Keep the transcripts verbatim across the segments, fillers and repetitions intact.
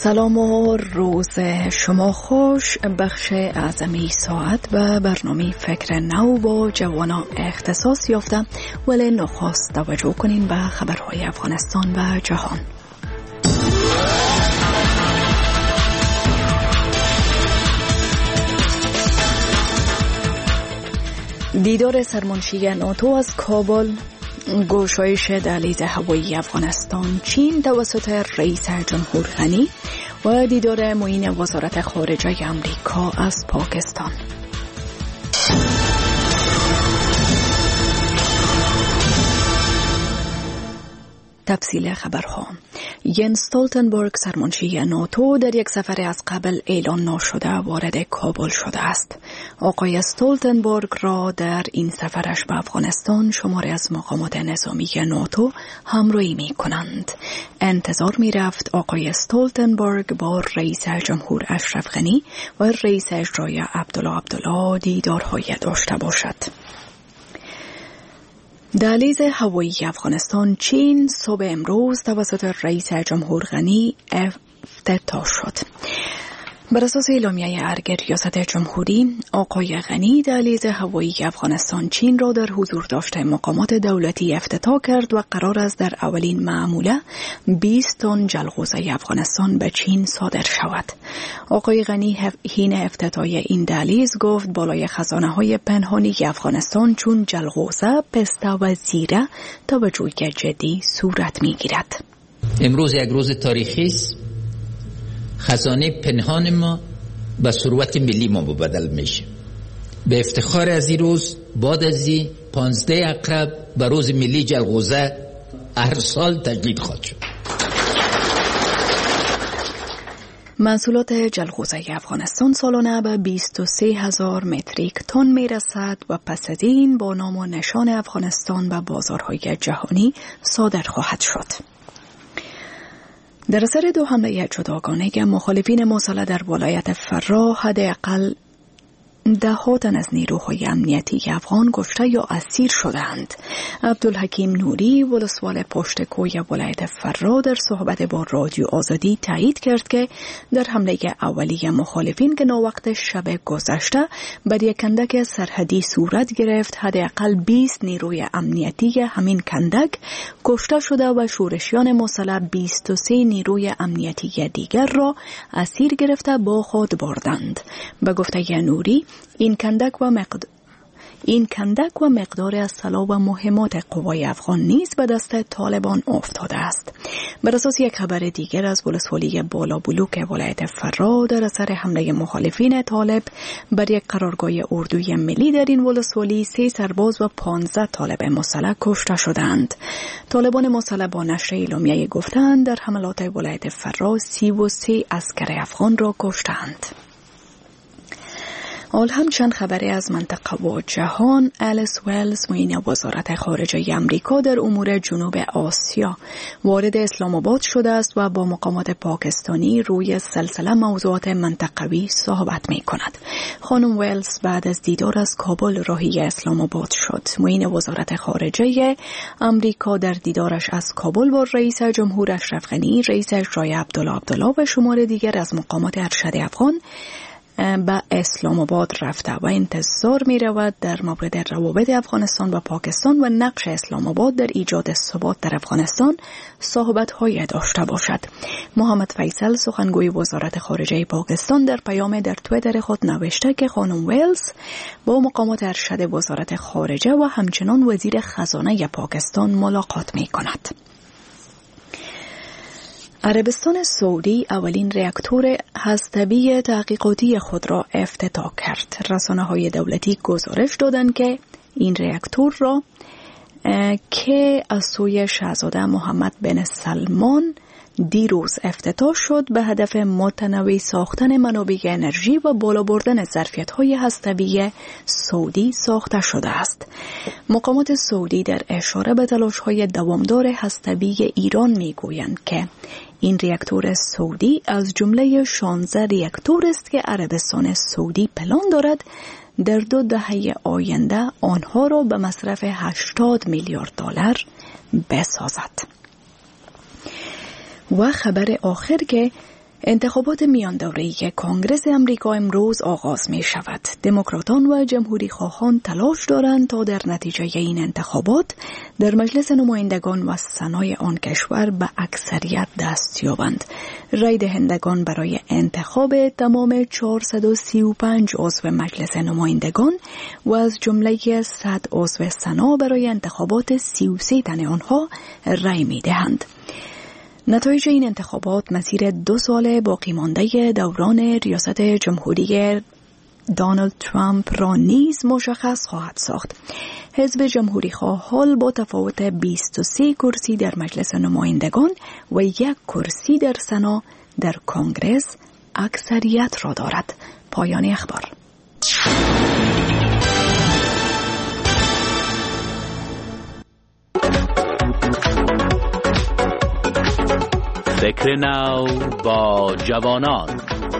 سلام و روز شما خوش. بخش اعظمی ساعت و برنامه فکر نو با جوانا اختصاص یافته، ولی نخست توجه کنیم به خبرهای افغانستان و جهان. دیدار سرمنشی ناتو از کابل، گشایش دهلیز هوایی افغانستان چین توسط رئیس جمهور غنی و دیدار معین وزارت خارجه امریکا از پاکستان. تفصیل خبرها. ینس استولتنبرگ سرمنشی ناتو در یک سفر از قبل اعلان نشده وارد کابل شده است. آقای استولتنبرگ را در این سفرش به افغانستان شماری از مقامات نظامی ناتو همراهی می کنند. انتظار می رفت آقای استولتنبرگ با رئیس جمهور اشرف غنی و رئیس اجرایی عبدالله عبدالله دیدارهای داشته باشد. دهلیز هوایی افغانستان چین صبح امروز توسط رئیس جمهور غنی افتتاح شد. بر اساس اعلامیه ارگ ریاست جمهوری، آقای غنی دهلیز هوایی افغانستان چین را در حضور داشته مقامات دولتی افتتاح کرد و قرار است در اولین معموله بیست تن جلغوزه افغانستان به چین صادر شود. آقای غنی حین افتتاح این دهلیز گفت بالای خزانه های پنهانی افغانستان چون جلغوزه، پسته و زیره توجه جدی صورت می گیرد. امروز یک روز تاریخی است. خزانه پنهان ما به ثروت ملی ما مبدل میشه. به افتخار از این روز، بعد از این پانزده عقرب به روز ملی جلغوزه هر سال تجدید خواهد شد. محصولات جلغوزه افغانستان سالانه به بیست و سه هزار متریک تن میرسد و پس از این با نام و نشان افغانستان به بازارهای جهانی صادر خواهد شد. در اثر دو حمله جداگانه مخالفین مسلح در ولایت فراه حداقل ده ها تن از نیروهای امنیتی افغان کشته یا اسیر شدند. عبدالحکیم نوری ولسوال پشتکوی ولایت فراه در صحبت با رادیو آزادی تایید کرد که در حمله اولیه مخالفین که ناوقت شب گذشته بر یک کندک سرحدی صورت گرفت، حداقل بیست نیروی امنیتی همین کندک کشته شده و شورشیان مسلح بیست و سه نیروی امنیتی دیگر را اسیر گرفته با خود بردند. به گفته نوری، این کندک و مقدار این کندک و مقدار از سلاح و مهمات قوای افغان نیز به دست طالبان افتاده است. بر اساس یک خبر دیگر از ولسوالی بالا بلوک ولایت فراه، در اثر حمله مخالفین طالب بر یک قرارگاه اردوی ملی در این ولسوالی، سه سرباز و پانزده طالب مسلح کشته شدند. طالبان مسلح با نشر اعلامیه گفتند در حملات ولایت فراه سی و سه عسکر افغان را کشتند. حال هم چند خبری از منطقه و جهان. الیس ویلز معین وزارت خارجه امریکا در امور جنوب آسیا وارد اسلام آباد شده است و با مقامات پاکستانی روی سلسله موضوعات منطقوی صحبت می کند. خانم ویلز بعد از دیدار از کابل راهی اسلام آباد شد. معین وزارت خارجه امریکا در دیدارش از کابل با رئیس جمهور اشرف غنی، رئیس اجرایی عبدالله عبدالله و شمار دیگر از مقامات ارشد افغان به اسلام آباد رفته و انتظار می رود در مورد روابط افغانستان و پاکستان و نقش اسلام آباد در ایجاد ثبات در افغانستان صحبت های داشته باشد. محمد فیصل سخنگوی وزارت خارجه پاکستان در پیام در توییتر خود نوشته که خانم ویلز با مقامات ارشد وزارت خارجه و همچنان وزیر خزانه پاکستان ملاقات می کند. عربستان سعودی اولین راکتور هسته‌ای تحقیقاتی خود را افتتاح کرد. رسانه‌های دولتی گزارش دادند که این راکتور را که از سوی شاهزاده محمد بن سلمان دیروز افتتاح شد به هدف متنوع ساختن منابع انرژی و بالا بردن ظرفیت‌های هسته‌ای سعودی ساخته شده است. مقامات سعودی در اشاره به تلاش‌های دوامدار هسته‌ای ایران می‌گویند که این راکتور سعودی از جمله شانزده راکتور است که عربستان سعودی پلان دارد در دو دهه آینده آنها را به مصرف هشتاد میلیارد دلار بسازد. و خبر آخر که انتخابات میان دوره‌ای کنگره آمریکا امروز آغاز می شود. دموکراتان و جمهوری خواهان تلاش دارند تا در نتیجه این انتخابات در مجلس نمایندگان و سنای آن کشور به اکثریت دست یابند. رای دهندگان برای انتخاب تمام چهارصد و سی و پنج عضو مجلس نمایندگان و از جمله صد عضو سنا برای انتخابات سی و سه تن آنها رای می دهند. نتایج این انتخابات مسیر دو سال باقی مانده دوران ریاست جمهوری دونالد ترامپ را نیز مشخص خواهد ساخت. حزب جمهوری خواه حال با تفاوت بیست و سه کرسی در مجلس نمایندگان و یک کرسی در سنا در کنگره اکثریت را دارد. پایان اخبار. فکر نو با جوانان.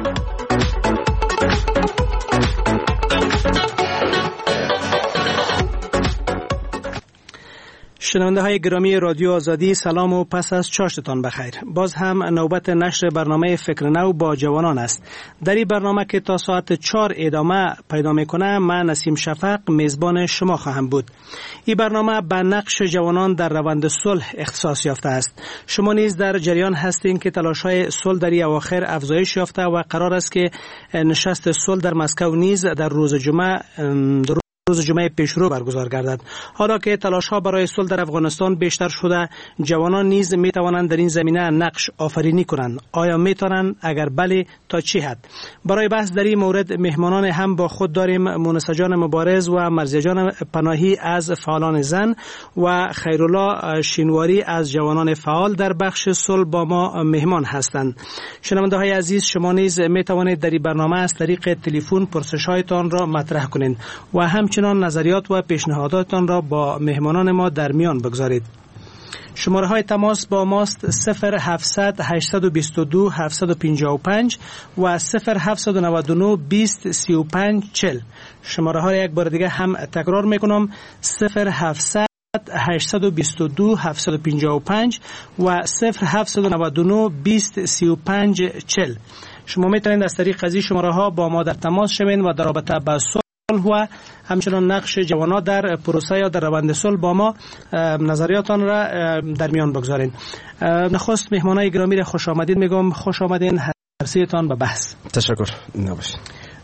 شنونده های گرامی رادیو آزادی، سلام و پس از چاشتتان بخیر. باز هم نوبت نشر برنامه فکر نو با جوانان است. در این برنامه که تا ساعت چهار ادامه پیدا میکنه، من نسیم شفق میزبان شما خواهم بود. این برنامه به نقش جوانان در روند صلح اختصاص یافته است. شما نیز در جریان هستین که تلاش‌های صلح در این اواخر افزایش یافته و قرار است که نشست صلح در مسکو نیز در روز جمعه در روز جمعه پیشرو برگزار گردد. حالا که تلاش‌ها برای صلح در افغانستان بیشتر شده، جوانان نیز می‌توانند در این زمینه نقش آفرینی کنند. آیا می‌توانند؟ اگر بله، تا چه حد؟ برای بحث در این مورد مهمانان هم با خود داریم. مونس جان مبارز و مرزیه جان پناهی از فعالان زن و خیرالله شینواری از جوانان فعال در بخش صلح با ما مهمان هستند. شنونده‌های عزیز، شما نیز می‌توانید در این برنامه از طریق تلفن پرسش‌هایتان را مطرح کنید و هم چنان نظریات و پیشنهاداتتان را با مهمانان ما در میان بگذارید. شماره های تماس با ماست صفر هفتصد هشتصد و بیست و دو هفتصد و پنجاه و پنج و صفر هفتصد و نود و نه بیست سی و پنج چهل. شماره ها را یک بار دیگه هم تکرار میکنم: صفر هفتصد هشتصد و بیست و دو هفتصد و پنجاه و پنج و صفر هفتصد و نود و نه بیست سی و پنج چهل. شما میتونید از طریق قضیه شماره ها با ما در تماس شوید و در رابطه با و همچنان نقش جوانان در پروسه یا در روند صلح با ما نظریاتان را در میان بگذارین. نخست مهمانای گرامی را خوش آمدید میگم. خوش آمدین هر سه‌تان به بحث. تشکر. نباشید.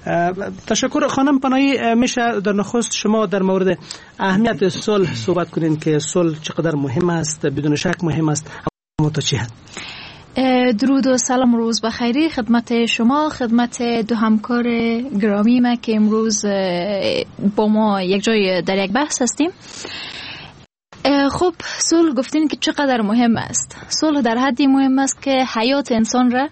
تشکر. خانم پناهی، میشه در نخست شما در مورد اهمیت صلح صحبت کنین که صلح چقدر مهم است؟ بدون شک مهم است، اما تا چه حد؟ درود و سلام، روز بخیری خدمت شما، خدمت دو همکار گرامی ما که امروز با ما یک جای در یک بحث هستیم. خب، صلح گفتین که چقدر مهم است. صلح در حدی مهم است که حیات انسان را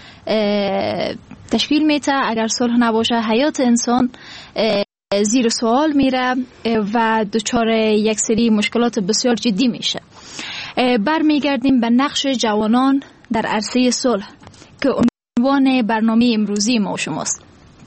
تشکیل میده. اگر صلح نباشه حیات انسان زیر سوال میره و دچار یک سری مشکلات بسیار جدی میشه. برمیگردیم به نقش جوانان در عرصه صلح که عنوان برنامه امروزی ما و شماست.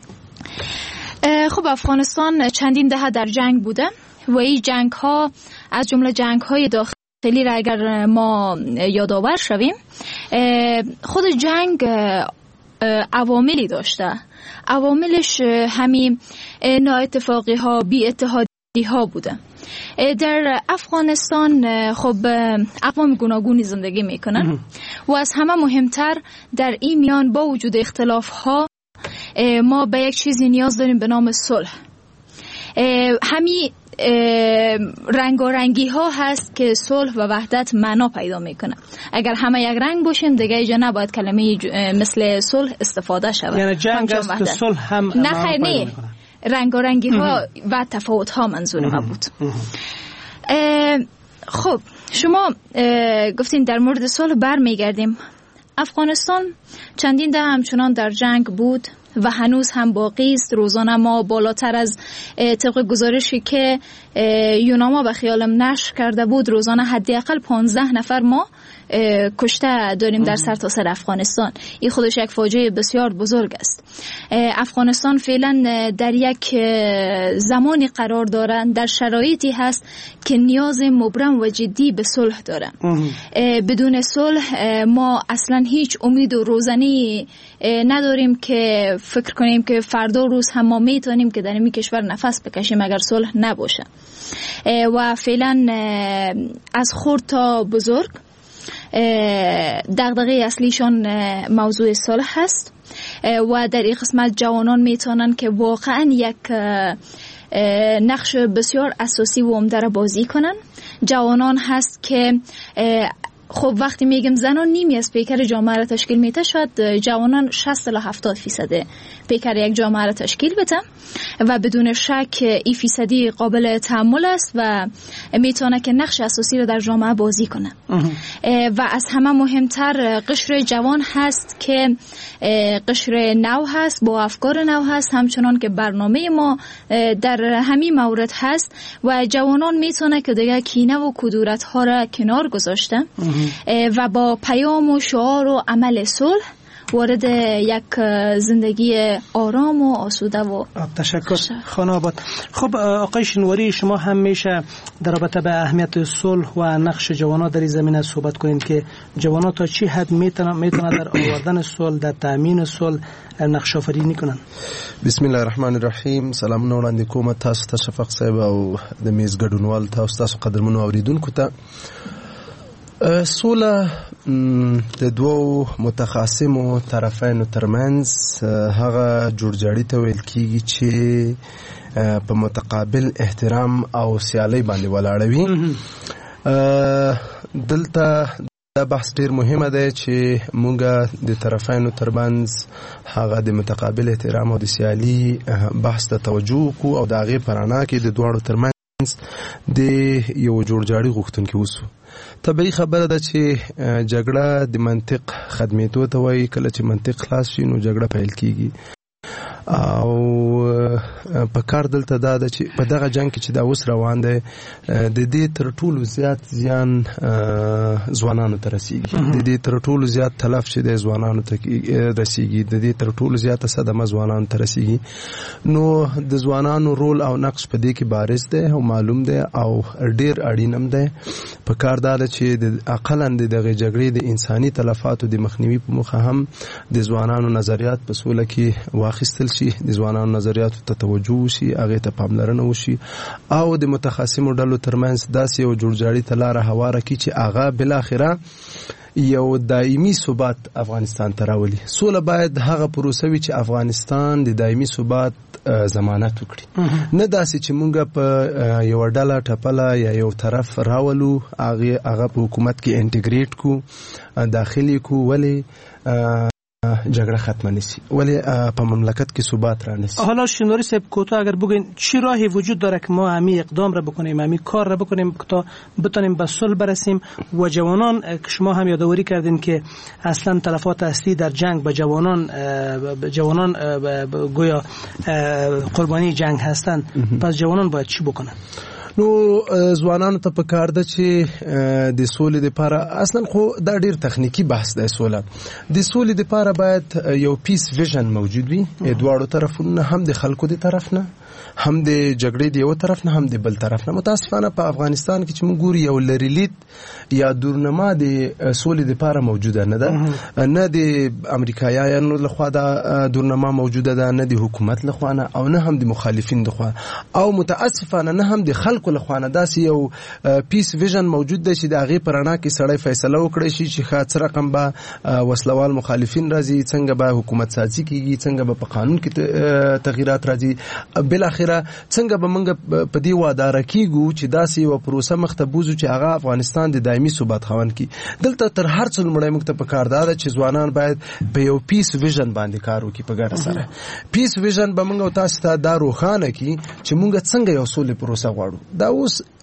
خب، افغانستان چندین دهه در جنگ بوده و این جنگ ها از جمله جنگ های داخلی را اگر ما یادآور شویم، خود جنگ عواملی داشته. عواملش همین نااتفاقی ها، بی اتحادی ها بوده. در افغانستان خب اقوام گوناگونی زندگی میکنن و از همه مهمتر در این میان با وجود اختلاف ها ما به یک چیزی نیاز داریم به نام صلح. همین رنگارنگی ها هست که صلح و وحدت معنا پیدا میکنه. اگر همه یک رنگ باشیم دیگه اینجا نباید کلمه مثل صلح استفاده شود. یعنی جنگ است که صلح هم نه خیر نه، رنگارنگی ها و تفاوت ها منظور ما بود. خب، شما گفتین در مورد صلح برمیگردیم. افغانستان چندین ده همچنان در جنگ بود و هنوز هم باقی است. روزانه ما بالاتر از طبق گزارشی که یوناما به خیالم نشر کرده بود، روزانه حداقل پانزده نفر ما کشته داریم در سرتاسر افغانستان. این خودش یک فاجعه بسیار بزرگ است. افغانستان فعلا در یک زمانی قرار دارد، در شرایطی هست که نیاز مبرم و جدی به صلح داره. بدون صلح ما اصلا هیچ امید و روزنی نداریم که فکر کنیم که فردا روز هم ما میتونیم که در این کشور نفس بکشیم اگر صلح نباشه. و فعلا از خرد تا بزرگ دغدغه اصلیشان موضوع صلح هست و در این قسمت جوانان میتونن که واقعا یک نقش بسیار اساسی و عمده را بازی کنن. جوانان هست که خب وقتی میگم زنان نیمی از پیکر جامعه را تشکیل میده، شاید جوانان شصت تا هفتاد فیصد پیکر یک جامعه را تشکیل بده و بدون شک این فیصدی قابل تحمل است و میتونه که نقش اساسی را در جامعه بازی کنه. و از همه مهمتر قشر جوان هست که قشر نو هست، با افکار نو هست، همچنان که برنامه ما در همین مورد هست و جوانان میتونه که دیگه کینه و کدورت ها را کنار گذاشته و با پیام و شعار و عمل صلح وارد یک زندگی آرام و آسوده و تشکر خانه آباد. خب آقای شنواری، شما همیشه در رابطه به اهمیت صلح و نقش جوانان در این زمینه صحبت کنید که جوانان تا چی حد میتونن میتونن در آوردن صلح، در تامین صلح نقش آفرینی کنن. بسم الله الرحمن الرحیم. سلام وړاندې کوم تاسو ته شفق صاحب او د میز ګډونوال تاسو تاسو قدرمنو اوریدونکو ته. سوله د دوو متخاصمو طرفینو ترمنځ هغه جوړجاړي ته ویل کیږي چې په متقابل احترام او سیالي باندې ولاړوي. دلته دا بحث ډیر مهمه ده چې مونږه د طرفینو ترمنځ هغه د متقابل احترام او د سیالي بحث ته توجه کو او د هغې په رڼا کې د دواړو ترمنځ د یو جوړجاړي غوښتونکي اوسو. طبیعي خبره ده چې جګړه د منطق خدمتو ته وایي. کله چې منطق خلاص شي نو جګړه پیل کیږي او په کار دلته دا ده چې په دغه جنگ کې چې دا اوس روان دی د دې تر ټولو زیات زیان ځوانانو ته رسیږي، د دې تر ټولو زیات تلف چې د ځوانانو ته رسیږي، د دې تر ټولو زیات صدمه ځوانانو ته رسیږي. نو د ځوانانو رول او نقش په دې کې بارز دی او معلوم دی او ډیر اړینم دی. په کار دا ده چې د اقلا د دغه جګړې د انساني تلفاتو د مخنیوي په موخه هم د ځوانانو نظریات په سوله کې واخیستل شي، د ځوانانو نظریاتو ته توجه وشي، هغې ته پاملرنه وشي او د متخاصمو ډلو ترمنځ داسې یو جوړجاړي ته لاره هواره کړي چې هغه بالاخره یو دایمي ثبات افغانستان ته راولي. سوله باید هغه پروسه وي چې افغانستان د دایمي ثبات ضمانت وکړي، نه داسې چې مونږ په یو ډله ټپله یا یو طرف راولو، هغه په حکومت کې انټیګریټ کو، داخلي کو، ولی جګړه ختم نشي، ولی په مملکت کې ثبات را نشي. حالا شنواری صاحب کوتاه اگر بگین چی راهی وجود داره که ما همی اقدام را بکنیم، همی کار را بکنیم که تا بتونیم به صلح برسیم و جوانان که شما هم یادآوری کردین که اصلا تلفات اصلی در جنگ به جوانان جوانان گویا قربانی جنگ هستند، پس جوانان باید چی بکنن؟ نو ځوانانو ته پکار ده چې د سولې لپاره اصلا خو دا ډیر تخنیکی بحث دی. سوله د سولې لپاره باید یو پیس ویژن موجود وي، دواړو طرفونو، هم د خلکو د طرف نه، هم د جګړې د یو طرف نه، هم د بل طرف نه. متاسفانه په افغانستان کې چې موږ ګورو یو لریلید یا دورنما د سولې لپاره موجوده نه ده، نه د امریکایانو لخوا دا دورنما موجوده ده، نه د حکومت لخوا نه، او نه هم د مخالفین لخوا، او متاسفانه نه هم د خلکو لخوا نه. داسې یو پیس ویژن موجود دی چې د هغې په رڼا کې سړی فیصله وکړی شي چې ښه څه رقم به وسلوال مخالفین راځي، څنګه به حکومت سازي کیږي، څنګه به په قانون کې تغییرات راځي، بالاخره څنګه به موږ په دې واداره کیږو چې داسې یوه پروسه مخته بوځو چې هغه افغانستان د دایمي ثبات خاوند کړي. دلته تر هر څه لومړی موږ ته پکار دا ده چې ځوانان باید په یو پیس ویژن باندې کار وکړي په ګډه سره. پیس ویژن به موږ تاسو ته دا روښانه کړي چې موږ څنګه یو سولې پروسه غواړو. دا اوس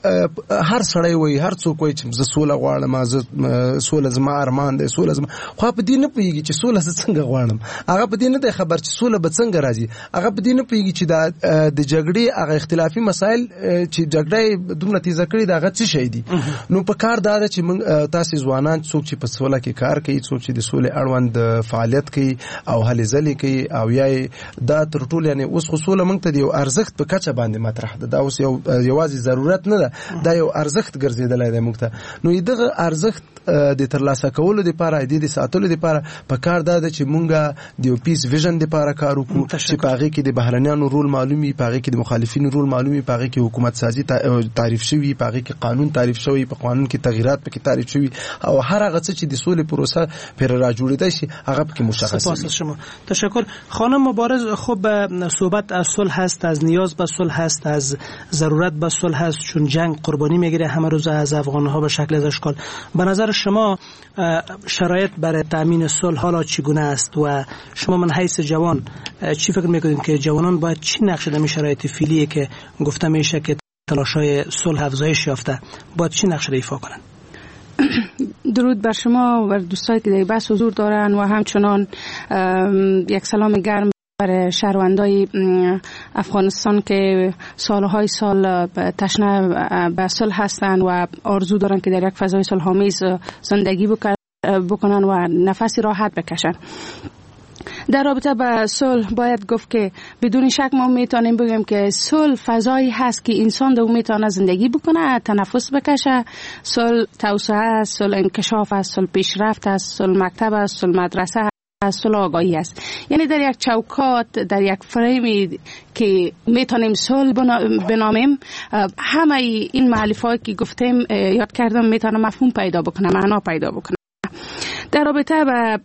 هر سړی وای هر څوک وای چې زه سوله غواړم، زه سوله زما ارمان دی، سوله زما، خو په دې نه پوهیږي چې سوله څنګه غواړم. هغه په دې نه دی خبر چې سوله به څنګه راځي. هغه په دې نه پوهیږي چې د جګړې هغه اختلافي مسایل چې جګړه دومره تیزه کړې دا هغه څه شي دي. نو په کار دا ده چې موږ تاسو ځوانان څوک چې په سوله کې کار کوي، څوک چې د سولې اړوند فعالیت کوي او هلې ځلې کوي او یا دا تر ټولو یعنی اوس خو سوله موږ ته د یو ارزښت په کچه باندې مطرح ده. دا اوس یو یوازې ضرورت نه ده، دا یو ارزښت ګرځېدلی دی موږ ته. نو دغه ارزښت د ترلاسه کولو لپاره، د دې ساتلو لپاره په کار دا ده چې موږ د یو پیس ویژن لپاره کار وکړو چې په هغې کې د بهرنیانو رول معلومي، په هغې کې د مخالفینو رول معلومي، په هغې کې حکومت سازي تعریف شوي، په هغې کې قانون تعریف شوی، په قانون کې تغییرات پکې تعریف شوي او هر هغه څه چې د سولې پروسه پر راجوړېدای شي هغه پکې مشخص. سپاس از شما. تشکر. خانم مبارز، خب صحبت از صلح هست، از نیاز به صلح هست، از ضرورت به صلح هست، چون جنگ قربانی میگیره همه روز از افغان‌ها به شکل از اشکال. به نظر شما شرایط برای تامین صلح حالا چگونه است و شما من حیث جوان چی فکر میکنید که جوانان باید چی نقش در شرایط فعلی که گفته میشه که تلاش‌های صلح افزایش یافته باید چی نقش ایفا کنند؟ درود بر شما و دوستانی که در بحث حضور دارن و همچنان یک سلام گرم برای شهروندای افغانستان که سالهای سال تشنه به صلح هستند و آرزو دارن که در یک فضای صلح‌آمیز زندگی بکنن و نفسی راحت بکشن. در رابطه با صلح باید گفت که بدون شک ما میتونیم بگیم که صلح فضایی هست که انسان در اون میتونه زندگی بکنه، تنفس بکشه. صلح توسعه است، صلح انکشاف است، صلح پیشرفت است، صلح مکتب است، صلح مدرسه است، صلح آگاهی است. یعنی در یک چوکات، در یک فریمی که میتونیم صلح بنامیم، همه این معلفه‌ای که گفتیم یاد کردم میتونه مفهوم پیدا بکنه، معنا پیدا بکنه. در رابطه با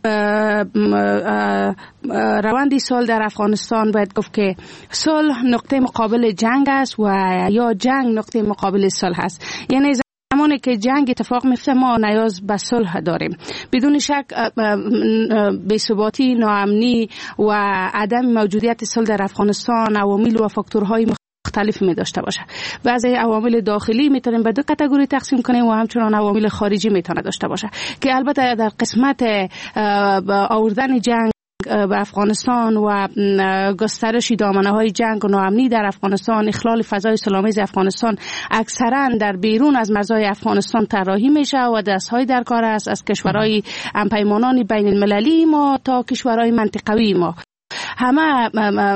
روند صلح در افغانستان باید گفت که صلح نقطه مقابل جنگ است و یا جنگ نقطه مقابل صلح است. یعنی زمانی که جنگ اتفاق میفته ما نیاز به صلح داریم. بدون شک بی‌ثباتی، ناامنی و عدم موجودیت صلح در افغانستان عوامل و فاکتورهای مختلف می داشته باشه. بعضی عوامل داخلی میتونیم به دو کاتگوری تقسیم کنیم و همچنان عوامل خارجی میتونه داشته باشه که البته در قسمت آوردن جنگ به افغانستان و گسترش دامنه های جنگ و ناامنی در افغانستان، اخلال فضای صلح‌آمیز افغانستان اکثرا در بیرون از مرزهای افغانستان طراحی میشه و دستهای در کار است، از کشورهای همپیمانان بین المللی ما تا کشورهای منطقوی ما. همه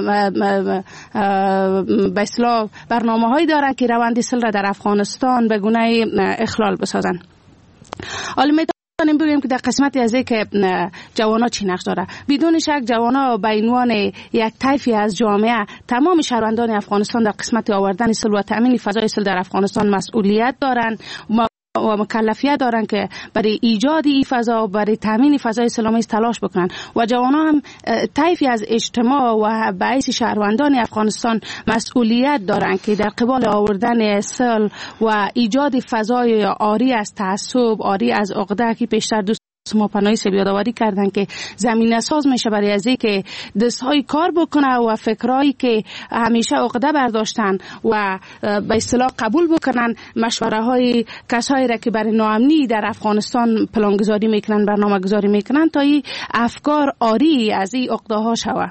به اصطلاح برنامه هایی دارن که روند صلح را در افغانستان به گونه اخلال بسازن. حالا میتونیم بگیم که در قسمتی از که جوانا چی نقش داره. بدون شک جوانا به عنوان یک طیفی از جامعه، تمام شهروندان افغانستان در قسمت آوردن صلح و تامین فضای صلح در افغانستان مسئولیت دارن و مکلفیت دارن که برای ایجاد این فضا، برای تامین فضای صلح‌آمیز تلاش بکنن و جوانان هم طیفی از اجتماع و بعضی شهروندان افغانستان مسئولیت دارن که در قبال آوردن صلح و ایجاد فضای عاری از تعصب، عاری از عقده که پیشتر دوست ما پناهی سب یادآوری کردن که زمینه ساز میشه برای از اینکه دستهای کار بکنه و فکرایی که همیشه عقده برداشتن و به اصطلاح قبول بکنن مشوره های کسایی را که برای ناامنی در افغانستان پلانگذاری میکنن، برنامه گذاری میکنن تا این افکار عاری از این عقده ها شوه.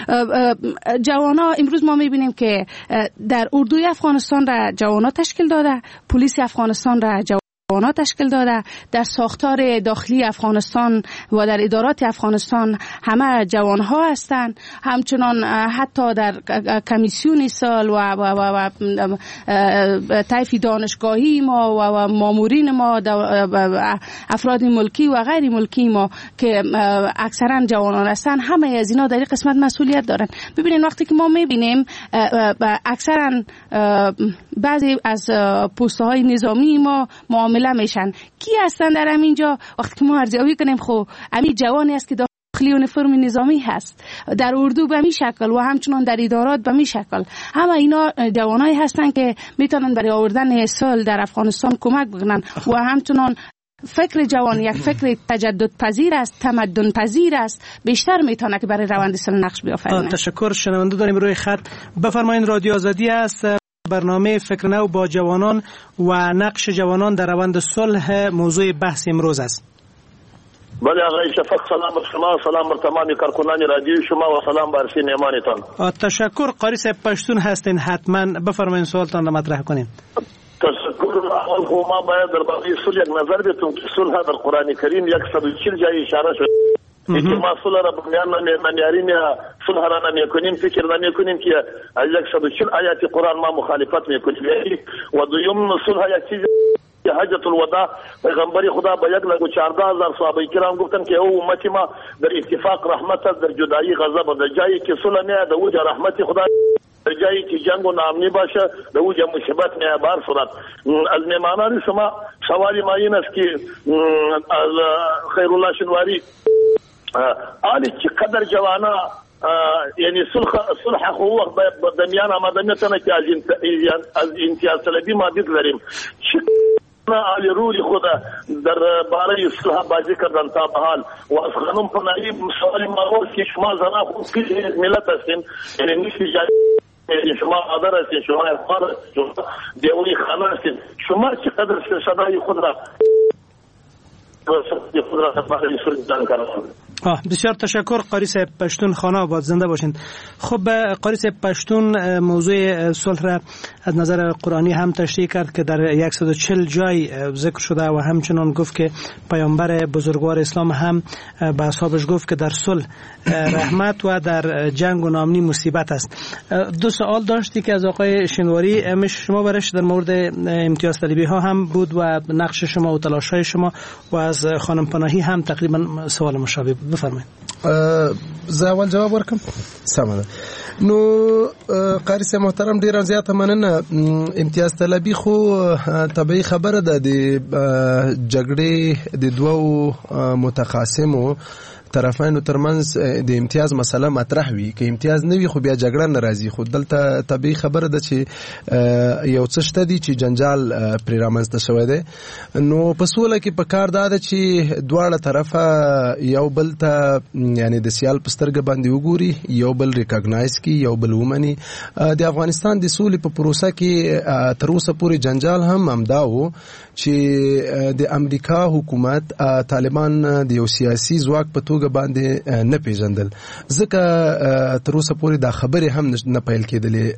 جوانا امروز ما میبینیم که در اردوی افغانستان را جوانا تشکیل داده، پلیس افغانستان را جوانا جوانات تشکیل داده، در ساختار داخلی افغانستان و در ادارات افغانستان همه جوان ها هستند. همچنان حتی در کمیسیون صلح و, و, و, و طیف دانشگاهی ما و, و مامورین ما، افراد ملکی و غیر ملکی ما که اکثرا جوانان هستند، همه از اینا در این قسمت مسئولیت دارن. ببینید وقتی که ما میبینیم اکثرا بعضی از پوسته های نظامی ما معامله میشن، کی هستن در همینجا؟ وقتی که ما ارزیابی کنیم خب همین جوانی است که داخلی اونیفرم نظامی هست، در اردو به می شکل و همچنان در ادارات به می شکل. همه اینا جوانایی هستن که میتونن برای آوردن صلح در افغانستان کمک بکنن و همچنان فکر جوان یک فکر تجدد پذیر است، تمدن پذیر است، بیشتر میتونه که برای روند صلح نقش بیافرینه. تشکر. شنونده داریم روی خط، بفرمایید. رادیو آزادی است. برنامه فکر نو با جوانان و نقش جوانان در روند صلح موضوع بحث امروز است. بله آقای شفق، سلام بر شما، سلام بر تمام کارکنان رادیو شما و سلام بر سین ایمانتان. تشکر. قاری صاحب پشتون هستین، حتما بفرمایید سوالتان را مطرح کنین. تشکر. اول خو ما باید در باره صلح یک نظر بدم که صلح در قرآن کریم صد و چهل جای اشاره شد که ما صلح را بیان نمیاریم یا صلح را نمیکنیم، فکر نمیکنیم که صد و چهل آیات قرآن ما مخالفت میکنیم. و دویم صلح یک چیز حجت الوداع پیغمبر خدا با یک لگو چهارده هزار صحابه کرام گفتن که او امتی ما در اتفاق رحمت است، در جدایی غضب است. در جایی که صلح میاد در اوجه رحمت خدا، در جایی که جنگ و نامنی باشه در اوجه مصیبت میاد بار صورت. از میمانان شما سوالی ما این است که از خیرالله شنواری آلی چی قدر جوانا یعنی صلح صلح خو وقت د میان آماده میتونه که از امتیاز طلبی ما بگذاریم. آلی روی خود در باره صلح بازی کردن تا به حال و از خانم پناهی سوالی ما هست که شما زنا خود که ملت هستین، یعنی نیستی جایی شما آدر هستین، شما اخبار هستین، شما دیوی خانه هستین، شما چقدر صدای خود را خود را تفاقی صلح جان کردن. بسیار تشکر قاری صاحب پشتون خانه آباد، زنده باشین. خب قاری صاحب پشتون موضوع صلح را از نظر قرآنی هم تشریح کرد که در صد و چهل جای ذکر شده و همچنان گفت که پیامبر بزرگوار اسلام هم به اصحابش گفت که در صلح رحمت و در جنگ و نامنی مصیبت است. دو سوال داشتی که از آقای شنواری شما برش در مورد امتیاز طلبی ها هم بود و نقش شما و تلاش های شما، و از خانم پناهی هم تقریبا سوال مشابه. بفرمایید. زه اول جواب ورکم. سمه ده. نو قاری صاحب محترم ډیر زیاته مننه. امتیاز طلبي خو طبيعي خبره ده د جګړې د دوو متخاصمو طرفینو ترمنځ د امتیاز مسله مطرح وي. که امتیاز نه وي خو بیا جګړه ناراضي، خو دلته طبيعي خبره ده چې یو څه شته دي چې جنجال پرې رامنځته شوی دی. نو په سوله کې په کار دا ده چې دواړه طرفه یو بل ته یعنی د سیال په سترګه باندې وګوري، یو بل ریکاګنایز کړي، یو بل ومني. د افغانستان د سولې په پروسه کې تر اوسه پورې جنجال هم همدا و چې د امریکا حکومت طالبان د یو سیاسي ځواک په توګه باندې نه پیژندل، ځکه تر اوسه پورې دا خبرې هم نه پیل کېدلې.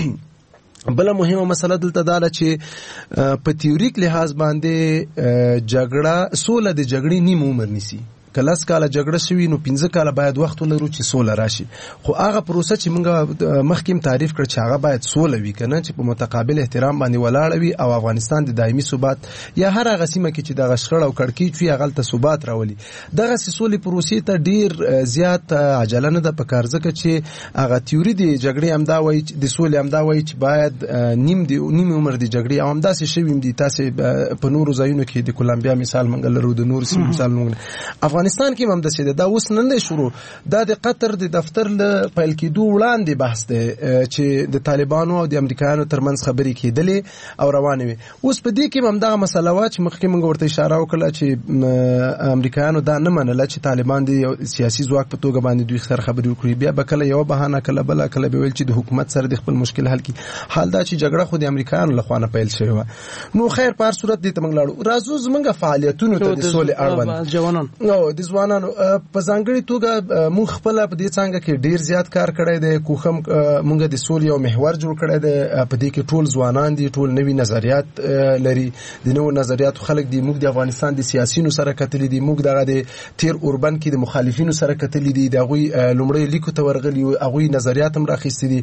بله مهمه مسله دلته دا ده چې په تیوریک لحاظ باندې جګړه سوله د جګړې نیم عمر نیسي. که لس کاله جګړه شوي نو پنځه کاله باید وخت ولرو چې سوله راشي، خو هغه پروسه چې موږ مخکې تعریف کړ چې هغه باید سوله وي کنه، چې په متقابل احترام باندې ولاړ وي او افغانستان د دایمي ثبات یا هر هغه سیمه کې چې د غشخړ او کړکېچ وي هغه ته ثبات راولي. دغه سولې پروسې ته ډیر زیات عجله نه ده پکار، ځکه چې هغه تیوري د جګړې همدا وایي، د سولې همدا وایي چې باید نیم دی نیم عمر د جګړې او همداسې شوي دي. تاسو په نورو ځایونو کې د کولمبیا مثال موږ لرو، د نورو سیمو مثال موږ افغانستان کې هم د سیده دا اوس نن دی شروع. دا د قطر د دفتر له پیل کېدو وړاندې بحث دی چې د طالبانو او د امریکایانو ترمنځ خبرې کېدلې او روانې وي. اوس په دې کې هم دغه مسله وه چې مخکې موږ ورته اشاره وکړه چې امریکایانو دا نه منله چې طالبان د سیاسي ځواک په توګه باندې دوی سره خبرې وکړي. بیا به کله یوه بهانه، کله بله، کله به ویل چې د حکومت سره د خپل مشکل حل کړي. حال دا چې جګړه خو د امریکایانو لخوا نه پیل شوې وه. نو خیر په هر صورت دې ته موږ لاړو. راځو زموږ فعالیتونو ته د سولې اړوند جوانان نو د ځوانانو په ځانګړې توګه موږ خپله په دې څانګه کې ډیر زیات کار کړی دی. کوښښ موږ د سولې یو محور جوړ کړی دی. په دې کې ټول ځوانان دي، ټول نوي نظریات لري. د نوو نظریاتو خلک دي. موږ د افغانستان د سیاسینو سره کتلي دي، موږ دغه د تیر اوربن کې د مخالفینو سره کتلي دي، د هغوی لومړی لیکو ته ورغلي وو، هغوی نظریات هم راخیستي دي.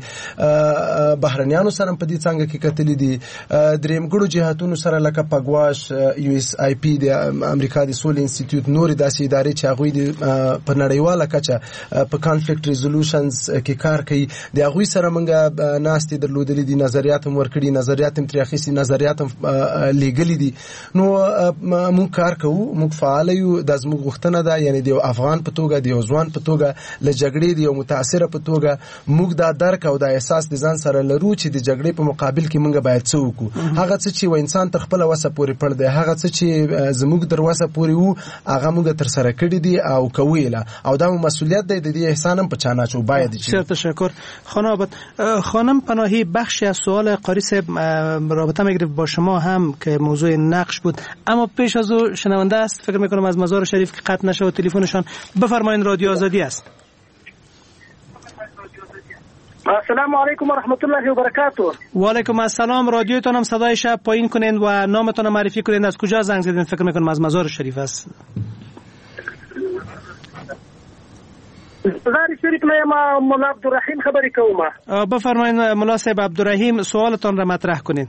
بهرنیانو سره هم په دې څانګه کې کتلي دي. درېیمګړو جهاتونو سره لکه پګواش، یو اس آی پي د امریکا د سولې انسټیټیوټ، نورې داسې ادارې چې هغوی د په نړیواله کچه په کانفلیکټ ریزولوشنز کې کار کوي، د هغوی سره موږ ناستې درلودلې دي، نظریات هم ورکړي، نظریات هم ترې اخیستي، نظریات هم لیږلي دي. نو موږ کار کوو، موږ فعاله یو. دا زموږ غوښتنه ده، یعنی د یو افغان په توګه، د یو ځوان په توګه، له جګړې د یو متاثره په توګه موږ دا درک او دا احساس د ځان سره لرو چې د جګړې په مقابل کې موږ باید څه وکړو. هغه څه چې و انسان تر خپله وسه پورې پړ دی، هغه څه چې زموږ در وسه پورې وو هغه موږ ترسره سره کړی دي او کویله او دا مسئولیت دی، د دې احسان هم په چا نه چو باید. بسیار تشکر خانم. خانم پناهی، بخشی از سوال قاری صاحب رابطه میگرفت با شما هم که موضوع نقش بود، اما پیش از او شنونده است، فکر میکنم از مزار شریف که قطع نشه و تلفنشان. بفرمایید، رادیو آزادی است. السلام علیکم و رحمت الله و برکاته. و علیکم السلام. رادیوتان هم صدای شب پایین کنین و نامتان معرفی کنین. از کجا زنگ زدین؟ فکر میکنم از مزار شریف است. مزار شریف نه، ما مولا عبدالرحیم خبری کوم. بفرمایید مولا صاحب عبدالرحیم، سوالتان را مطرح کنین.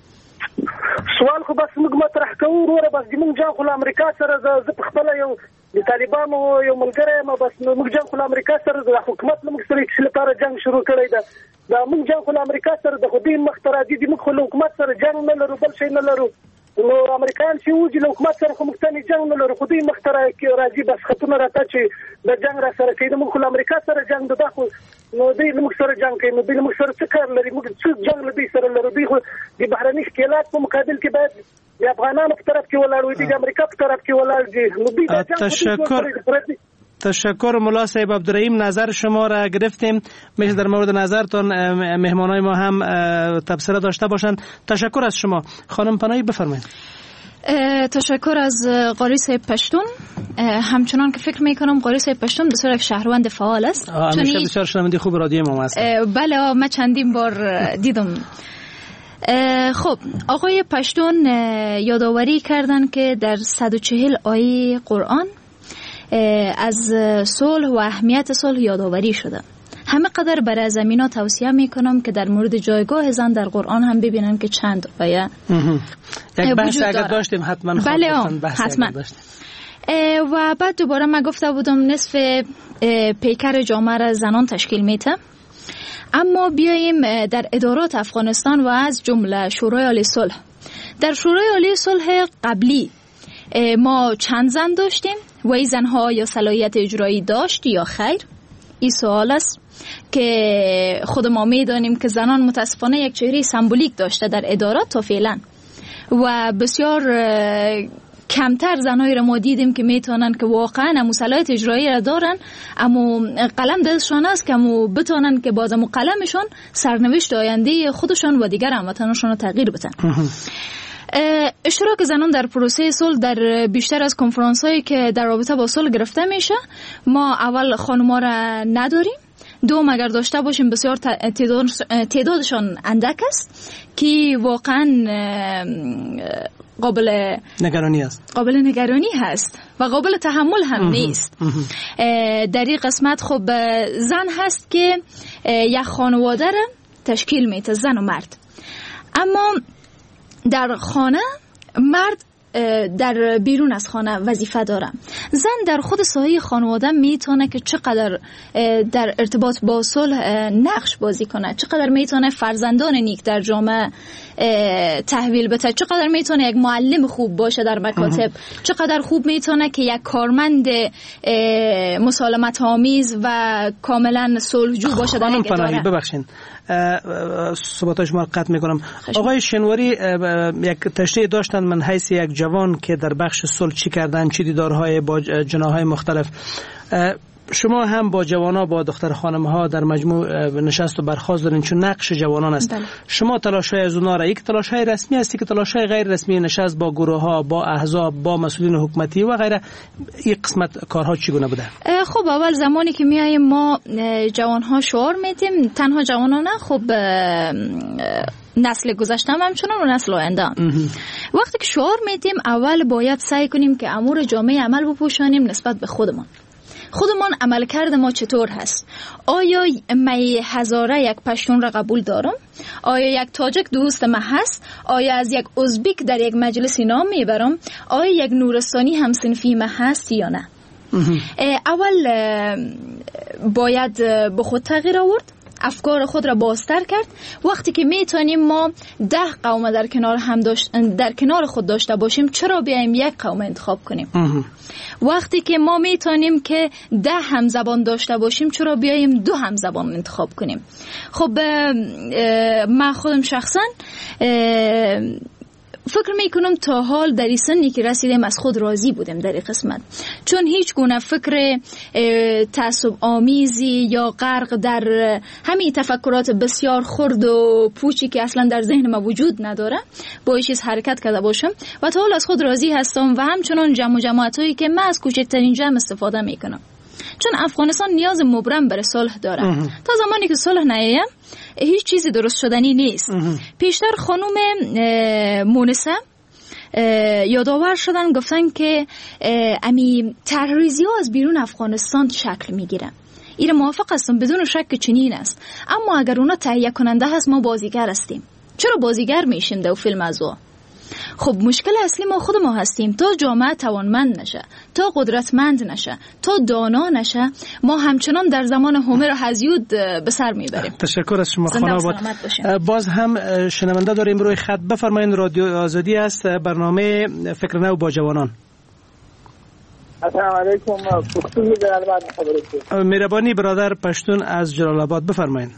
سوال خو بس موږ مطرح کوو وروره، بس زموږ جنګ خو له امریکا سره زه په خپله یو د طالبانو یو ملګری یم، بس موږ جنګ خو له امریکا سره د حکومت له موږ سره کښې لپاره جنګ شروع کړی ده. دا موږ جنګ خو له امریکا سره د خو دوی مخ ته راځي دي، موږ خو له حکومت سره جنګ نه لرو، بل شی نه لرو. نو امریکایان چې وځي له حکومت سره خو موږ ته جنګ نه لرو، خو دوی مخ ته راځي بس خطونه راته چې د جنګ را سره کوي. موږ خو له امریکا سره جنګ ده، دا خو نو دوی له موږ سره جنګ کوي. نو دوی له موږ سره څه کار لري؟ موږ څه جنګ له دوی سره لرو؟ دوی خو د بهرني ښکېلات په مقابل کې باید د افغانانو په طرف کې ولاړ وي، د امریکا په طرف کې ولاړ دي. نو دوی دا جنګ تشکر تشکر مولا صاحب عبدالرحیم، نظر شما را گرفتیم. میشه در مورد نظرتان مهمانای ما هم تبصره داشته باشند. تشکر از شما. خانم پناهی بفرمایید. تشکر از قاری صاحب پشتون. همچنان که فکر میکنم قاری صاحب پشتون بسیار یک شهروند فعال است. همیشه بسیار شنونده خوب رادیو ما هست. بله، من چندین بار دیدم. خب آقای پشتون یادآوری کردن که در صد و چهل آیه قرآن از صلح و اهمیت صلح یادآوری شده. همه قدر برای زمینا توصیه میکنم که در مورد جایگاه زن در قرآن هم ببینن که چند آیه یک بحث اگر داشتیم حتما. بله حتما. و بعد دوباره من گفته بودم نصف پیکر جامعه را زنان تشکیل میده. اما بیاییم در ادارات افغانستان و از جمله شورای عالی صلح. در شورای عالی صلح قبلی ما چند زن داشتیم و این زنها یا صلاحیت اجرایی داشت یا خیر؟ این سوال است که خود ما میدانیم که زنان متاسفانه یک چهره سمبولیک داشته در ادارات تا فعلا و بسیار کمتر زنایی را ما دیدیم که میتونن که واقعا امو صلاحیت اجرایی را دارن، امو قلم دستشان است که امو بتونن که باز امو قلمشان سرنوشت آینده خودشان و دیگر هموطنانشان را تغییر بدن. اشتراک زنان در پروسه صلح در بیشتر از کنفرانس هایی که در رابطه با صلح گرفته میشه، ما اول خانوما را نداریم، دوم اگر داشته باشیم بسیار تعدادشان اندک است که واقعا قابل نگرانی است قابل نگرانی هست و قابل تحمل هم نیست. در این قسمت خب زن هست که یک خانواده را تشکیل میده، زن و مرد. اما در خانه مرد در بیرون از خانه وظیفه دارم. زن در خود سایه خانواده میتونه که چقدر در ارتباط با صلح نقش بازی کنه، چقدر میتونه فرزندان نیک در جامعه تحویل بده، چقدر میتونه یک معلم خوب باشه در مکاتب، چقدر خوب میتونه که یک کارمند مسالمت آمیز و کاملا صلحجو باشه در یک اداره. ببخشید صحبت شما قطع میکنم. آقای شنواری یک تشریح داشتن من حیث یک جوان که در بخش صلح چی کردن، چی دیدارهای با جناحهای مختلف. شما هم با جوانا با دختر خانم ها در مجموع نشست و برخاست دارین چون نقش جوانان است. بله. شما تلاش‌های از اونها را، یک تلاش‌های رسمی هستی که تلاش‌های غیر رسمی نشست با گروه ها، با احزاب، با مسئولین حکومتی و غیره، این قسمت کارها چگونه بوده؟ خب اول زمانی که میایم ما جوان ها شعار میدیم، تنها جوانان نه، خب نسل گذشته هم همچنان و نسل آینده هم. وقتی که شعار میدیم اول باید سعی کنیم که امور جامعه عمل بپوشانیم نسبت به خودمان. خودمان عمل کرده ما چطور هست؟ آیا می هزاره یک پشتون را قبول دارم؟ آیا یک تاجک دوست من هست؟ آیا از یک ازبیک در یک مجلسی نام میبرم؟ آیا یک نورستانی همسنفی من هست یا نه؟ اول باید به خود تغییر آورد، افکار خود را بازتر کرد. وقتی که میتونیم ما ده قوم در کنار هم داشت در کنار خود داشته باشیم، چرا بیایم یک قوم انتخاب کنیم؟ وقتی که ما میتونیم که ده هم زبان داشته باشیم، چرا بیایم دو هم زبان انتخاب کنیم؟ خب من خودم شخصا فکر میکنم تا حال در این سنی که رسیدیم از خود راضی بودیم در این قسمت، چون هیچ گونه فکر تعصب آمیزی یا غرق در همین تفکرات بسیار خرد و پوچی که اصلا در ذهن ما وجود نداره با این چیز حرکت کرده باشم و تا حال از خود راضی هستم و همچنان جمع و جماعت هایی که من از کوچکترین جمع استفاده میکنم، چون افغانستان نیاز مبرم برای صلح داره. تا زمانی که صلح نیایم هیچ چیزی درست شدنی نیست. پیشتر خانوم مونسه یادآور شدن، گفتن که امی تروریستی ها از بیرون افغانستان شکل میگیره. این موافق هستم، بدون شک چنین است، اما اگر اونا تهیه کننده هست ما بازیگر هستیم. چرا بازیگر میشیم در فیلم از او؟ خب مشکل اصلی ما خود ما هستیم. تا جامعه توانمند نشه، تا قدرتمند نشه، تا دانا نشه، ما همچنان در زمان هومر و هزیود به سر میبریم. تشکر از شما خانم آباد. باز هم شنونده داریم روی خط. بفرمایید، رادیو آزادی است، برنامه فکر نو با جوانان. السلام علیکم. پښتون جلال آباد خبرته. مهربانی برادر پشتون از جلال آباد، بفرمایید.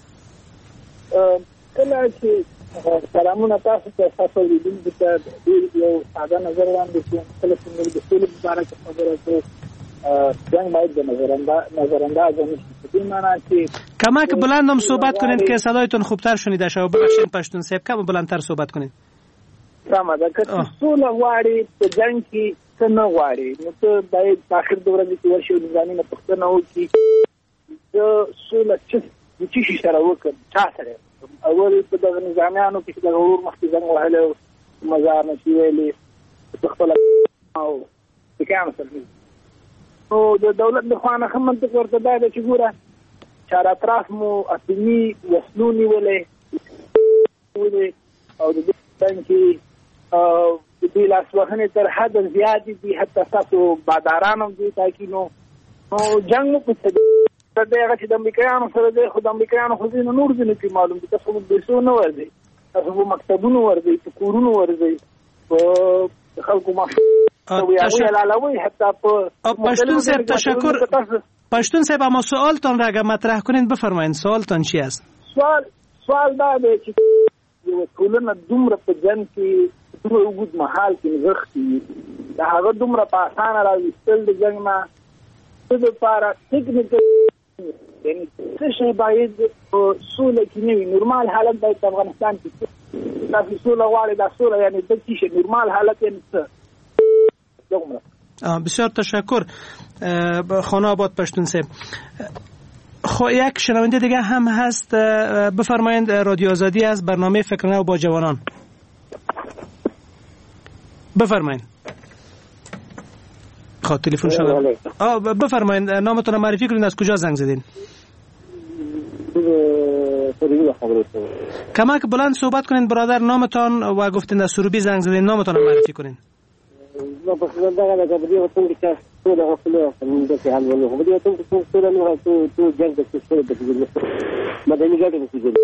کله چې سلامونه تاسو ته، تاسو لیدونکو ته ډېر یو ساده نظر وړاندې کوم. کله چې موږ د سولې په باره کې خبره کوو، جنگ باید به نظرانداز نشي. په دې معنا چې کمک بلندم صحبت کنید که صدایتون خوبتر شنیده شه. ببخشید پشتون صاحب، کم بلندتر صحبت کنید. سمه ده. که سوله غواړي په جنگ کې څه نه غواړي، نو ته باید په آخر د ورځې کې ورشي او نظامي نه پوښتنه وکړي د سوله څه شي سره وکړم، چا سره. اول په دغه نظامیانو کې د غور مخکې زنګ وهلی او مزار نشي ویلې په خپله او سکیانو سره نو د دولت د خوا نه ښه منطق ورته دا ده چې ګوره چار اطراف مو اټومي وسلو نیولې او د دې څنګ کې د دوی لاسوهنې تر حده زیاتې دي، حتی ستاسو باداران هم دې تاکي نو جنګ مو په څه دی هغه چې د امریکایانو سره دی، خو د امریکایانو خو ځینې نور ځینې کې معلوم دي. تاسو په پیسو نه ورځئ، تاسو په مکتبونو ورځئ، په کورونو ورځئ، په خلکو مخویاوی علالوی حتی په پشتون صاحب تشکر. پشتون صاحب اما سوالتان را اگر مطرح کنین بفرمایید. سوالتان چی است؟ سوال سوال دا دی چې یو ټولنه دومره په جنګ کې دومره اوږد مهال کې نغښتي، د هغه دومره په اسانه راویستل د جنګ نه څه دپاره ټکنیکل یعنی څه شی باید په سوله کې نه وي. نورمال حالت باید په افغانستان کې تاسو سوله غواړئ، دا سوله یعنی د څه شی نورمال حالت یعنی څه؟ بسیار تشکر خانه آباد پشتون صاحب. خب یک شنونده دیگه هم هست، بفرمایید. رادیو آزادی از برنامه فکر نو با جوانان، بفرمایید. خب تلفن شما آ بفرمایید، نامتون معرفی کنید، از کجا زنگ زدین؟ کمک بلند صحبت کنین برادر، نامتان و گفتین از سروبی زنگ زدین، نامتون معرفی کنین. نو په خپل دغه د کبدي وطن کې چې ټول غفله د څه حال ونه په دې وطن کې ټول نو ټول ټول جنگ د څه څه د دې مدني ګټه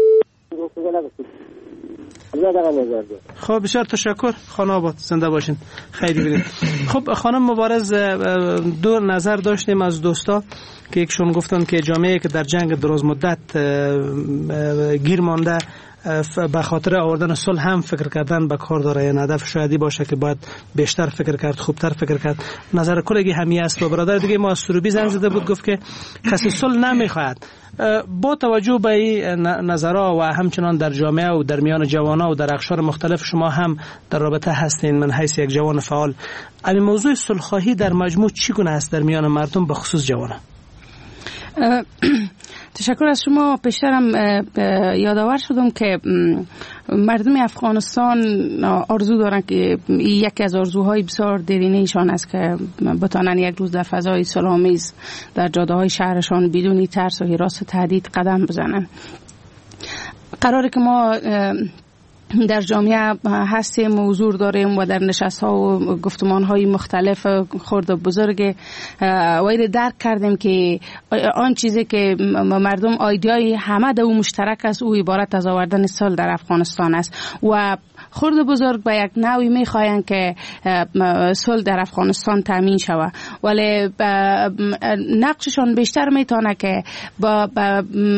نشي. خب بسیار تشکر خانم آباد، زنده باشین، خیلی بگید. خب خانم مبارز، دو نظر داشتیم از دوستا که یکشون گفتن که جامعه که در جنگ دراز مدت گیر مانده به خاطر آوردن صلح هم فکر کردن به کار داره، یعنی هدف شایدی باشه که باید بیشتر فکر کرد، خوبتر فکر کرد. نظر کلگی همی است. و برادر دیگه ما از سروبی زنگ زده بود، گفت که کسی صلح نمیخواهد. با توجه به این نظرها و همچنان در جامعه و در میان جوانان و در اقشار مختلف شما هم در رابطه هستین من حیث یک جوان فعال، این موضوع صلح خواهی در مجموع چگونه است در میان مردم به خصوص جوانان؟ تشکر از شما. پیشترم یادآور شدم که مردم افغانستان آرزو دارن که یکی از آرزوهای بسیار دیرینه ایشان است که بتانن یک روز در فضای صلح‌آمیز در جاده‌های شهرشان بدون ترس و هراس و تهدید قدم بزنن. قراره که ما در جامعه هستیم و حضور داریم و در نشست‌ها و گفتمان‌های مختلف خرد و بزرگ و درک کردیم که آن چیزی که مردم ایده‌ای همه در او مشترک است، او عبارت از آوردن صلح در افغانستان است و خرد بزرگ به یک نوعی میخواین که صلح در افغانستان تامین شود، ولی نقششان بیشتر میتونه که با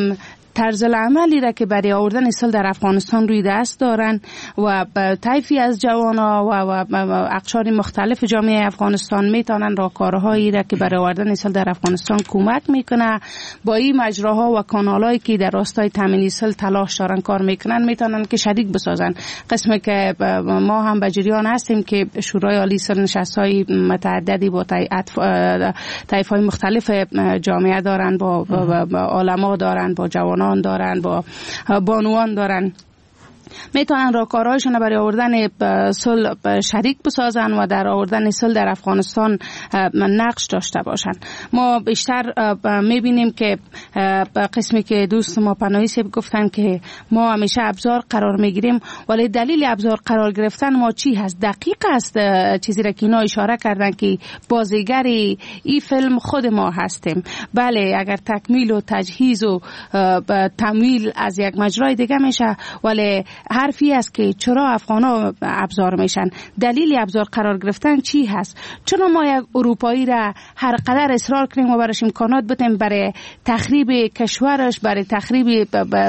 طرز عملی را که برای آوردن صلح در افغانستان روی دست دارن و طیفی از جوانا و اقشار مختلف جامعه افغانستان میتونن راهکارهایی را که برای آوردن صلح در افغانستان کمک میکنه با این مجراها و کانالایی که در راستای تامین صلح تلاش دارن کار میکنن میتونن که شریک بسازن. قسمی که ما هم به جریان هستیم که شورای عالی سرنشست‌های متعددی با طیف‌های مختلف جامعه دارن، با علما دارن، با جوانان دارن، با بانوان دارن، میتونن راهکارهایشون برای آوردن صلح شریک بسازن و در آوردن صلح در افغانستان نقش داشته باشن. ما بیشتر میبینیم که قسمی که دوست ما پناهی صاحب گفتن که ما همیشه ابزار قرار میگیریم، ولی دلیل ابزار قرار گرفتن ما چی هست؟ دقیق است چیزی را که اینا اشاره کردن که بازیگر این فیلم خود ما هستیم. بله اگر تکمیل و تجهیز و تمویل از یک مجرای دیگه میشه، ولی حرفی است که چرا افغانا ابزار میشن؟ دلیل ابزار قرار گرفتن چی هست؟ چرا ما یک اروپایی را هر قدر اصرار کنیم و برش امکانات بدیم برای تخریب کشورش، برای تخریب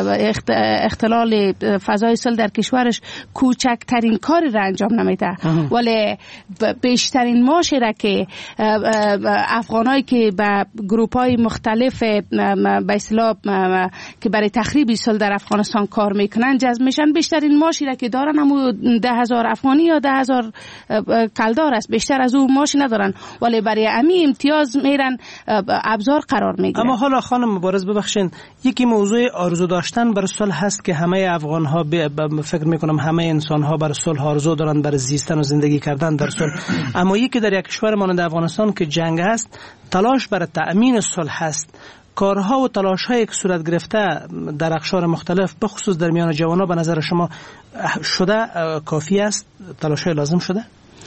اختلال فضای صلح در کشورش کوچکترین کاری را انجام نمیده، ولی بیشترین ماشه را که افغانایی که به گروپ‌های مختلف به اصطلاح که برای تخریب صلح در افغانستان کار میکنن جذب میشن، بیشترین ماشی را که دارن همو ده هزار افغانی یا ده هزار کلدار است، بیشتر از اون ماشی ندارن، ولی برای امی امتیاز میرن ابزار قرار میگیرن. اما حالا خانم مبارز ببخشین، یکی موضوع آرزو داشتن بر صلح هست که همه افغان ها فکر میکنم همه انسان ها بر صلح آرزو دارن، بر زیستن و زندگی کردن در صلح. اما یکی در یک کشور مانند افغانستان که جنگ هست، تلاش برای تأمین صلح هست. کارها و تلاش‌هایی که صورت گرفته در اقشار مختلف به خصوص در میان جوانان به نظر شما شده کافی است؟ تلاش‌های لازم شده؟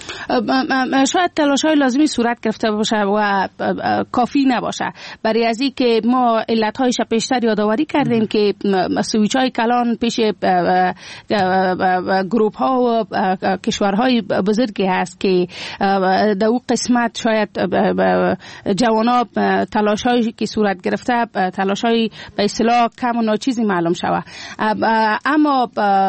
شاید تلاش‌های لازمی صورت گرفته باشه و کافی نباشه. برای از این که ما علت‌هایش پیشتر یادآوری کردیم که سویچ‌های کلان پیش گروه‌ها و کشورهای بزرگی هست که در اون قسمت شاید جوانا تلاش‌هایی که صورت گرفته تلاش‌های به اصطلاح کم و ناچیزی معلوم شوه، اما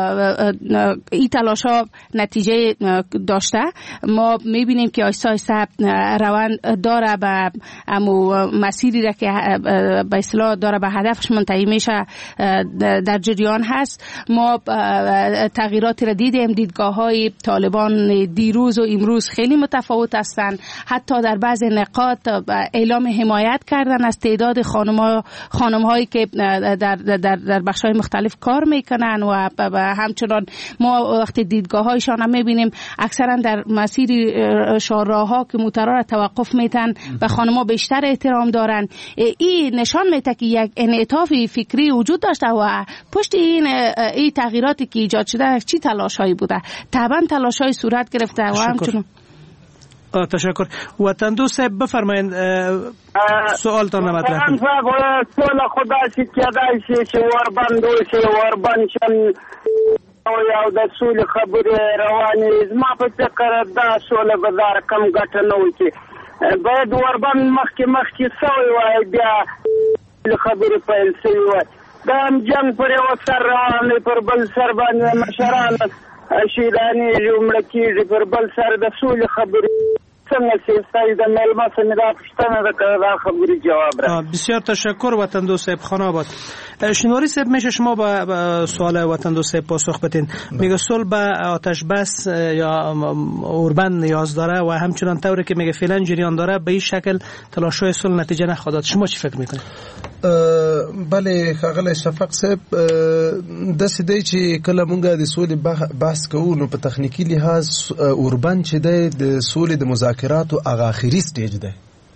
این تلاش‌ها نتیجه داشته. ما میبینیم که آیسته آیسته روان داره به امو مسیری را که به اصطلاح داره به هدفش منتهی میشه در جریان هست. ما تغییراتی را دیدیم، دیدگاه های طالبان دیروز و امروز خیلی متفاوت هستند، حتی در بعض نقاط اعلام حمایت کردن از تعداد خانم خانم هایی که در در در بخش های مختلف کار میکنن و همچنان ما وقتی دیدگاه هایشان هم میبینیم اکثرا در مسیر شاهراها که موترها را توقف میتن و خانم‌ها بیشتر احترام دارن. این نشان میده که یک انعطاف فکری وجود داشته و پشت این این تغییراتی که ایجاد شده چی تلاش‌هایی بوده. طبعا تلاش‌های صورت گرفته و همچنان. تشکر. وطن دوست صاحب بفرمایید سوالتان مطرح کنید. سوال خدا شي کېدای شي چې وربند وشي وربند او یو د سولې خبرې روانې زما په فکر دا سوله به دا رقم ګټه نه وکړي، باید وربند مخکې مخکې سوی وای بیا خبرې پیل سوي وای. دا هم جنګ پر یو سر روان دی، پر بل سر باندې مشران شهیدانېږي مړه کېږي، پر بل سر د سولې خبرې څنګه چې ستاسو د مېلمه څخه مې دا پوښتنه ده که دا خبرې جواب را. بسیار تشکر وطن دوست صاحب. خانه آباد. شنواری صاحب میشه شما با سوال وطن دوست صاحب پاسخ بدین. میگه صلح به آتش بس یا اوربند نیاز داره و همچنان طوری که میگه فعلا جریان داره به این شکل تلاش‌های صلح نتیجه نخواهد داد. شما چی فکر میکنید؟ بله ښاغلی شفق صاحب، داسې دی چې کله مونږ د سولې بحث کوو نو په تخنیکي لحاظ اوربند چې دی د سولې د مذاکراتو هغه اخري سټیج دی.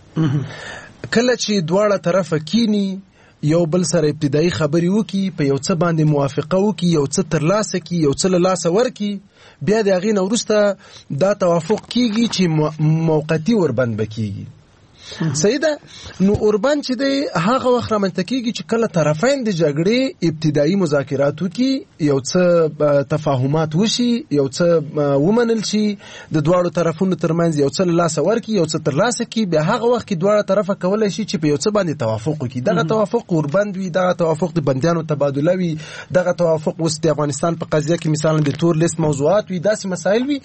کله چې دواړه طرفه کینی یو بل سره ابتدایي خبرې وکړي، په یو څه باندې موافقه وکړي، یو څه ترلاسه کړي، یو څه له لاسه ورکړي، بیا د هغې نه وروسته دا توافق کیږي چې موقتي اوربند به کیږي. صحیح ده. نو اوربان چې دی هغه وخت رامنځته کېږي چې کله طرفین د جګړې ابتدایي مذاکرات وکړي، یو څه تفاهمات وشي، یو څه ومنل شي، د دواړو طرفونو ترمنځ یو څه له لاسه ورکړي، یو څه ترلاسه کړي، بیا هغه وخت کې دواړه طرفه کولی شي چې په یو څه باندې توافق وکړي. دغه توافق اوربند وي، دغه توافق د بندیانو تبادله وي، دغه توافق اوس د افغانستان په قضیه کې مثلا د تور لیست موضوعات وي، داسې مسایل وي.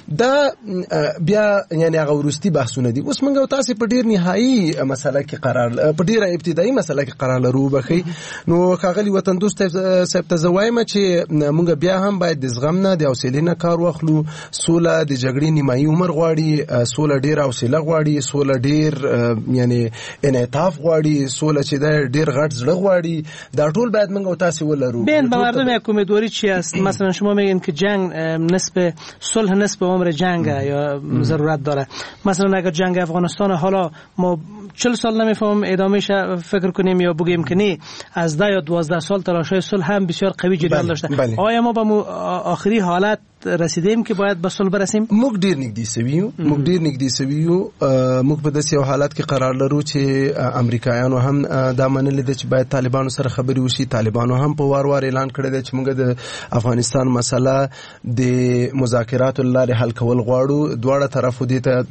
دا بیا یعنی هغه وروستي بحثونه دي. اوس موږ تاسو په ډیر نهایی مسله کې قرار په ډیره ابتدایي مسله کې قرار لرو. بخي نو کاغلی وطن دوست صاحب ته زوایم چې موږ بیا هم باید د زغم نه د حوصلې نه کار واخلو. سوله د جګړې نیمایي عمر غواړي، سوله ډیر حوصله غواړي، سوله ډیر یعنی انعطاف غواړي، سوله چې دا ډیر غټ زړه غواړي. دا ټول باید موږ تاسو ولرو. بین به مردم یک امیدواری چی است؟ مثلا شما میگین که جنگ نسبت صلح نسبت عمر جنگ یا ضرورت داره. مثلا اگر جنگ افغانستان حالا ما چهل سال نمیفهمم ادامهش فکر کنیم یا بگیم که نه، از ده یا دوازده سال تلاش‌های صلح هم بسیار قوی جریان داشته. آیا ما به آخری حالت رسیدیم که باید به صلح برسیم؟ موږ ډیر نږدې سویو موږ ډیر نږدې سویو موږ په داسې یو حالت کې قرار لرو چې امریکایانو هم دا منلي ده چې باید طالبانو سره خبرې وشي. طالبانو هم په وار وار اعلان کړی دی چې موږ د افغانستان مسله د مذاکراتو له لارې حل کول غواړو. دواړه طرفو دې ته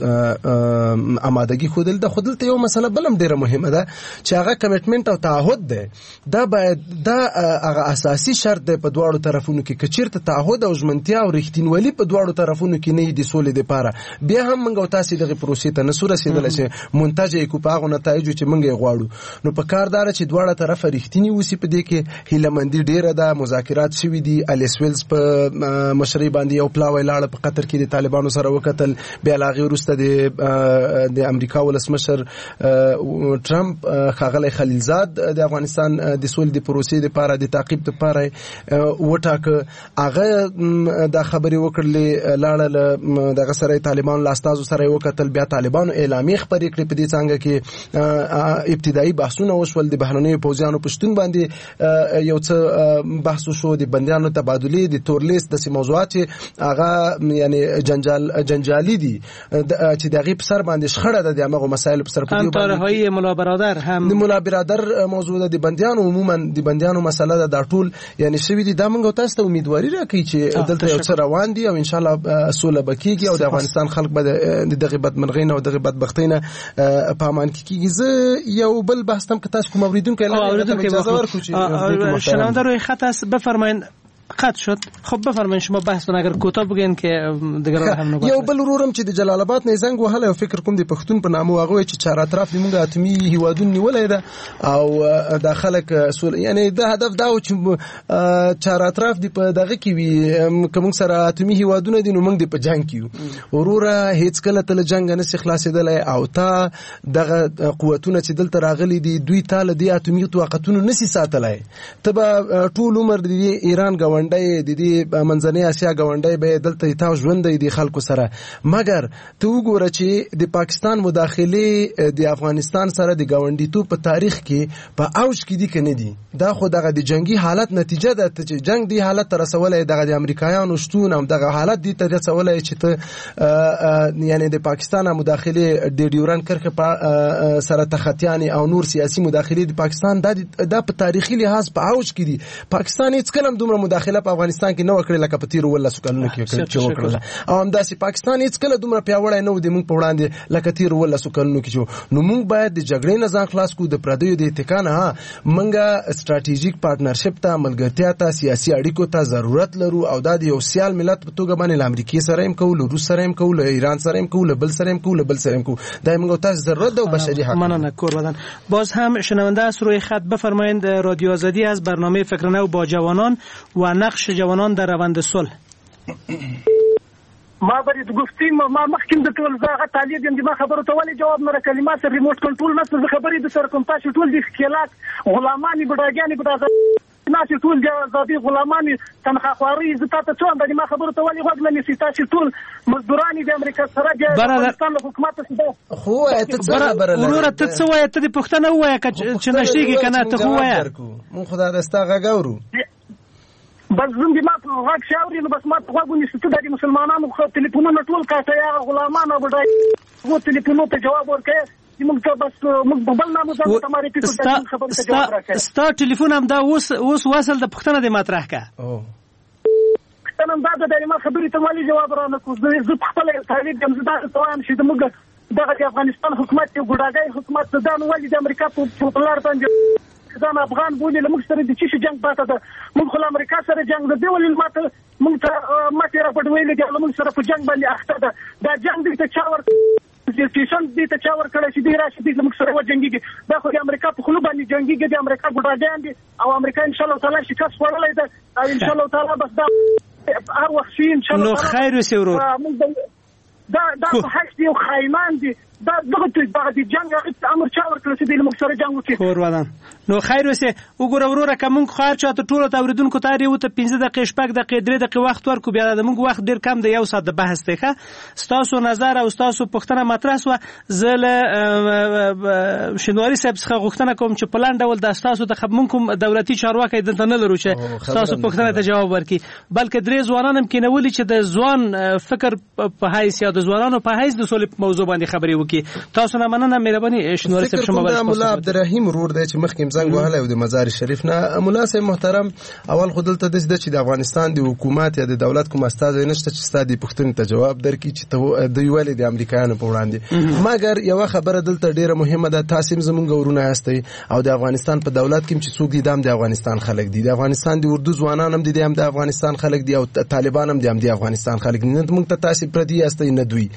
آمادګي ښودل ده. خو دلته یو مسله بل هم ډیره مهمه ده چې هغه کمیټمنټ او تعهد دی. دا باید دا هغه اساسي شرط دی په دواړو طرفونو کې. که چیرته تعهد او ژمنتیا او رښتینولي په دواړو طرفونو کې نه دي سولې لپاره، بیا هم موږ تاسو دغه پروسې ته نسو رسیدلی چې منتج یې کو په هغه نتایجو چې موږ یې غواړو. نو په کار داره چې دواړه طرفه رښتینی وسی. په دې کې هیلهمندي ډیره ده. مذاکرات شوي دي. الیس ویلز په مشرۍ باندې یو پلاوی لاړه په قطر کې د طالبانو سره وکتل. بیا لا غیر وروسته د د امریکا ولسمشر ټرمپ ښاغلی خلیلزاد د افغانستان د سولې د پروسې لپاره د تعقیب لپاره وټاکه. هغه دا خبرې وکړلې، لاړه له دغه سره طالبان له استازو سره وکتل. بیا طالبانو اعلامیه خپرې کړې. په دې څنګه کې ابتدایي بحثونه وشول. د بهرنیو پوځیانو په شتون باندې یو څه بحث وشو، د بندیانو تبادلې، د تور لیست، داسې موضوعات چې هغه یعنی جنجال جنجالي دي چې د هغې په سر باندې شخړه ده د همغو مسایلو په سر په دې باندې. ملا برادر هم د ملا برادر موضوع ده. د بندیانو عموما د بندیانو مسله ده. دا ټول یعنی شوي دي. دا موږ تاسو ته امیدواري راکوي چې دلته یو څه روان دي او ان شاء الله سوله به کېږي او د افغانستان خلک به د دغې بدمرغۍ نه او دغې بدبختۍ نه په امان کې کېږي. زه یو بل بحث هم که تاسو کوم اورېدونکی اجازه ورکړو چې شنونده روی خط است بفرمایید. قطع شد. خب بفرمایید شما بحثتون اگر کوتاه بگین که دیگه هم نوبت. یو بل ورورم چې د جلال آباد نه زنګ وهله او فکر کوم د پښتون په نامه هغه چې چار اطراف موږ اتمی هیوادون نیولای ده او د خلک سول یعنی د هدف دا و چې چار اطراف دی په دغه کې وي. کوم سره اتمی هیوادونه دي نو موږ د په جنگ کیو. وروره هیڅ کله تل جنگ نه خلاصېدلای او تا دغه قوتونه چې دلته راغلي دي دوی تاله دی اتمی طاقتونه نسی ساتلای. تبه ټول عمر د ایران ګاونډي د دې منځنۍ اسیا ګاونډي به دلته تاو ژوند دی خلکو سره. مګر ته وګوره چې د پاکستان مداخله د افغانستان سره د ګاونډیتوب په تاریخ کې په اوج کې دي کنه دي. دا خو دغه د جنگي حالت نتیجه ده چې جنگ دی حالت تر رسولای دغه د امریکایانو شتون هم دغه حالت دی تر رسولای چې ته یعنی د پاکستان مداخله د ډیورن کرخه په سره تختیانی او نور سیاسي مداخله د پاکستان د په تاریخي لحاظ په اوج کې دي. پاکستان هیڅ کلم دومره مداخله په افغانستان کې نه وکړي لکه په تیر ولس کلونو کې چې وکړه. او همداسې پاکستان هیڅ کله دومره پیاوړی نه و د موږ په وړاندې لکه تیر ولس کلونو کې. نو موږ باید د جګړې نه ځان خلاص کړو، د پردیو د اتکا نه. ها موږ ستراتیژیک پارټنرشپ ته، ملګرتیا ته، سیاسي اړیکو ته ضرورت لرو او دا د یو سیال ملت په توګه باندې امریکای سره هم کوو، روس سره هم کوو، ایران سره هم کوو، بل سره هم کوو، بل سره هم کوو. دا موږ ته ضرورت ده او بشري حق. مننه کور بدن. باز هم شنونده است روی خط بفرمایید. رادیو آزادی از برنامه فکر نو با جوانان و نقش جوانان در روند صلح. ما برید گفتیم ما مخکیم د ټول زغه طالب یم د ما خبرو ته ولې جواب نه راکړي. ما سره ریموټ کنټرول نشته. زه خبرې د سره کوم. تاسو ټول د خیالات غلامانی بډاګانی بډا ناسي ټول د آزادي غلامانی تنخواخواري زه تاسو ته د ما خبرو ته ولې غوږ نه نیسئ. تاسو ټول مزدورانی د امریکا سره د افغانستان حکومت سره خو ته څه خبره لري؟ ورور ته څه وایې؟ ته د پښتنه وایې چې نشټیږي کنه ته خو وایې. مون خدای دستا غاورو بس زم دي ما غاک شاوري نو بس ما غوږ نیسئ. د مسلمانانو خو ټلیفونونه ټول کاټه یا غلامان او بډای وو ټلیفونونو ته جواب ورکړي. موږ ته بس موږ په بل نامو ځان ته معرفي کوو دا خبره ته جواب راکړي. ستا ټلیفون هم دا اوس اوس وصل د پښتنه د مطرح کا پښتنه دا د ما خبرې ته مالي جواب را نه کوو. زه خپل طالب یم، زه دا ته وایم چې موږ دغه د افغانستان حکومت یو ګډاګی حکومت د ځان ولې د امریکا په لار باندې ځان افغان بولي له موږ سره د چی جنگ پاته ده. موږ خو امریکا سره جنگ د دی ولې ماته موږ ته ماته را پټ ویلې چې موږ سره په جنگ باندې اخته ده. دا جنگ دې ته چا ور سټیشن دې ته چا ور کړی چې دې راشي دې موږ سره وجنګيږي. دا خو د امریکا په خلو باندې جنگيږي، د امریکا ګډاګیان دي او امریکا ان شاء الله تعالی شکست وړلای ده او ان شاء الله تعالی بس دا هر وخت شي ان شاء الله. نو خیر وسې ورور دا دا په حق دي او خایمان دي. دا دغه دغه د جنگ امر چا ورکړل چې د موږ سره جنگ وکړي. خور ودان نو خیر وسه وګوره وروره کوم خیر چاته ټول توریدونکو ته ریو ته پنځه دقیقې شپږ دقیقې درې دقیقې وخت ورکو، بیا د موږ وخت ډیر کم دی، یو ساعت د بحث دی. ښه ستاسو نظر او ستاسو پوښتنه مطرح شوه. زه له شینواري صاحب څخه غوښتنه کوم چې پلان ډول د ستاسو د خدمت کوم دولتي چارواکي دلته نه لرو چې ستاسو پوښتنه ته جواب ورکړي، بلکې درې ځوانان هم کینولي چې د ځوان فکر په حیث یا د ځوانانو په حیث د سولې موضوع باندې خبرې وکړي. تاسو نه مننه مهرباني شینواري صاحب. شما باید مولا عبدالرحیم ورور دی چې مخکې زنګ وهلی او د مزار شریف نه. مولا صاحب محترم، اول خو دلته داسې ده چې د افغانستان د حکومت یا د دولت کوم استازی نشته چې ستا دې پوښتنې ته جواب درکړي چې دوی ولې د امریکایانو په وړاندې. مګر یوه خبره دلته ډیره مهمه ده، تاسو هم زموږ ورونه یاستئ او د افغانستان په دولت کې چې څوک دي دا هم د افغانستان خلک دي، د افغانستان د اردو ځوانان هم دي هم د افغانستان خلک دي او طالبان هم دي هم د افغانستان خلک دي. نه موږ ته تاسو پردي یاستئ نه دوی.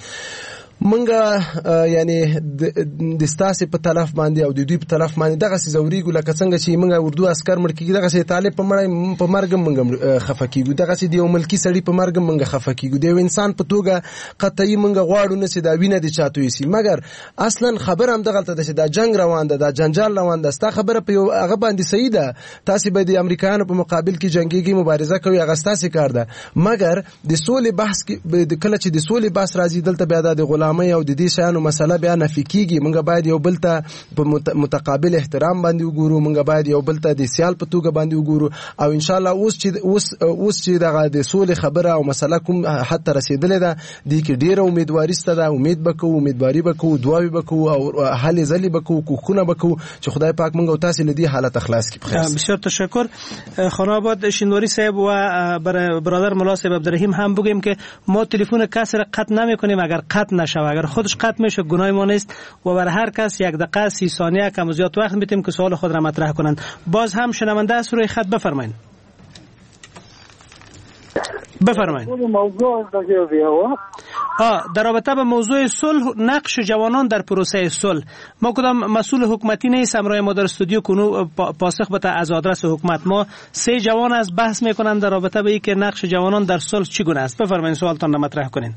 منګه یعنی د ستاسو په طرف باندې او د دوی په طرف باندې دغه سيزوريګو لکه څنګه چې منګه اردو عسكر مړ کیږي، دغه سي طالب په مړ په مرګ منګه خفه کیږي، دغه سي د یو ملکی سړی په مرګ منګه خفه کیږي. د انسان په توګه قطعي منګه غواړو نه چې دا وینه دي چاتوي سي. مګر اصلا خبر هم دغه ته چې دا جنگ روان ده، دا جنجال روان ده. ستا خبره په یو هغه باندې صحیح ده، تاسو به د امریکایانو په مقابل کې جنگيږي، مبارزه کوي، هغه ستاسو کار ده. مګر د سولې بحث کې د کله چې د سولې بحث راځي دلته بیا د غلامۍ او د دې شانو مسله بیا نه فکیږي. موږ باید یو بل ته په متقابل احترام باندې وګورو، موږ باید یو بل ته د سیال په توګه باندې وګورو او ان شاء الله اوس چې اوس اوس چې دغه د سولې خبره او مسله کوم حتی رسیدلې ده، د کې ډیره امیدواري ست ده. امید وکړو، امیدواري وکړو، دعاوي وکړو او حل زلي وکړو، کوخونه وکړو چې خدای پاک موږ او تاسو لدی حالت اخلاص کړي. بخیر. بسیار تشکر خانم آباد شینواری صاحب و برادر مولا صاحب عبدالرحیم. هم بگیم که ما تلفن کسی را قطع نمی‌کنیم، اگر قطع نشه اگر خودش قطع میشه گناه ما نیست و بر هر کس یک دقیقه سی ثانیه کم زیاد وقت میتیم که سوال خود را مطرح کنند. باز هم شنونده است روی خط بفرمایید. بفرمایید. موضوع آه در رابطه با موضوع صلح، نقش جوانان در پروسه صلح، ما کدام مسئول حکومتی نیست همراه ما در استودیو کنو پاسخ بده از آدرس حکومت. ما سه جوان از بحث میکنند در رابطه با اینکه نقش جوانان در صلح چگونه است. بفرمایید سوالتان را مطرح کنین.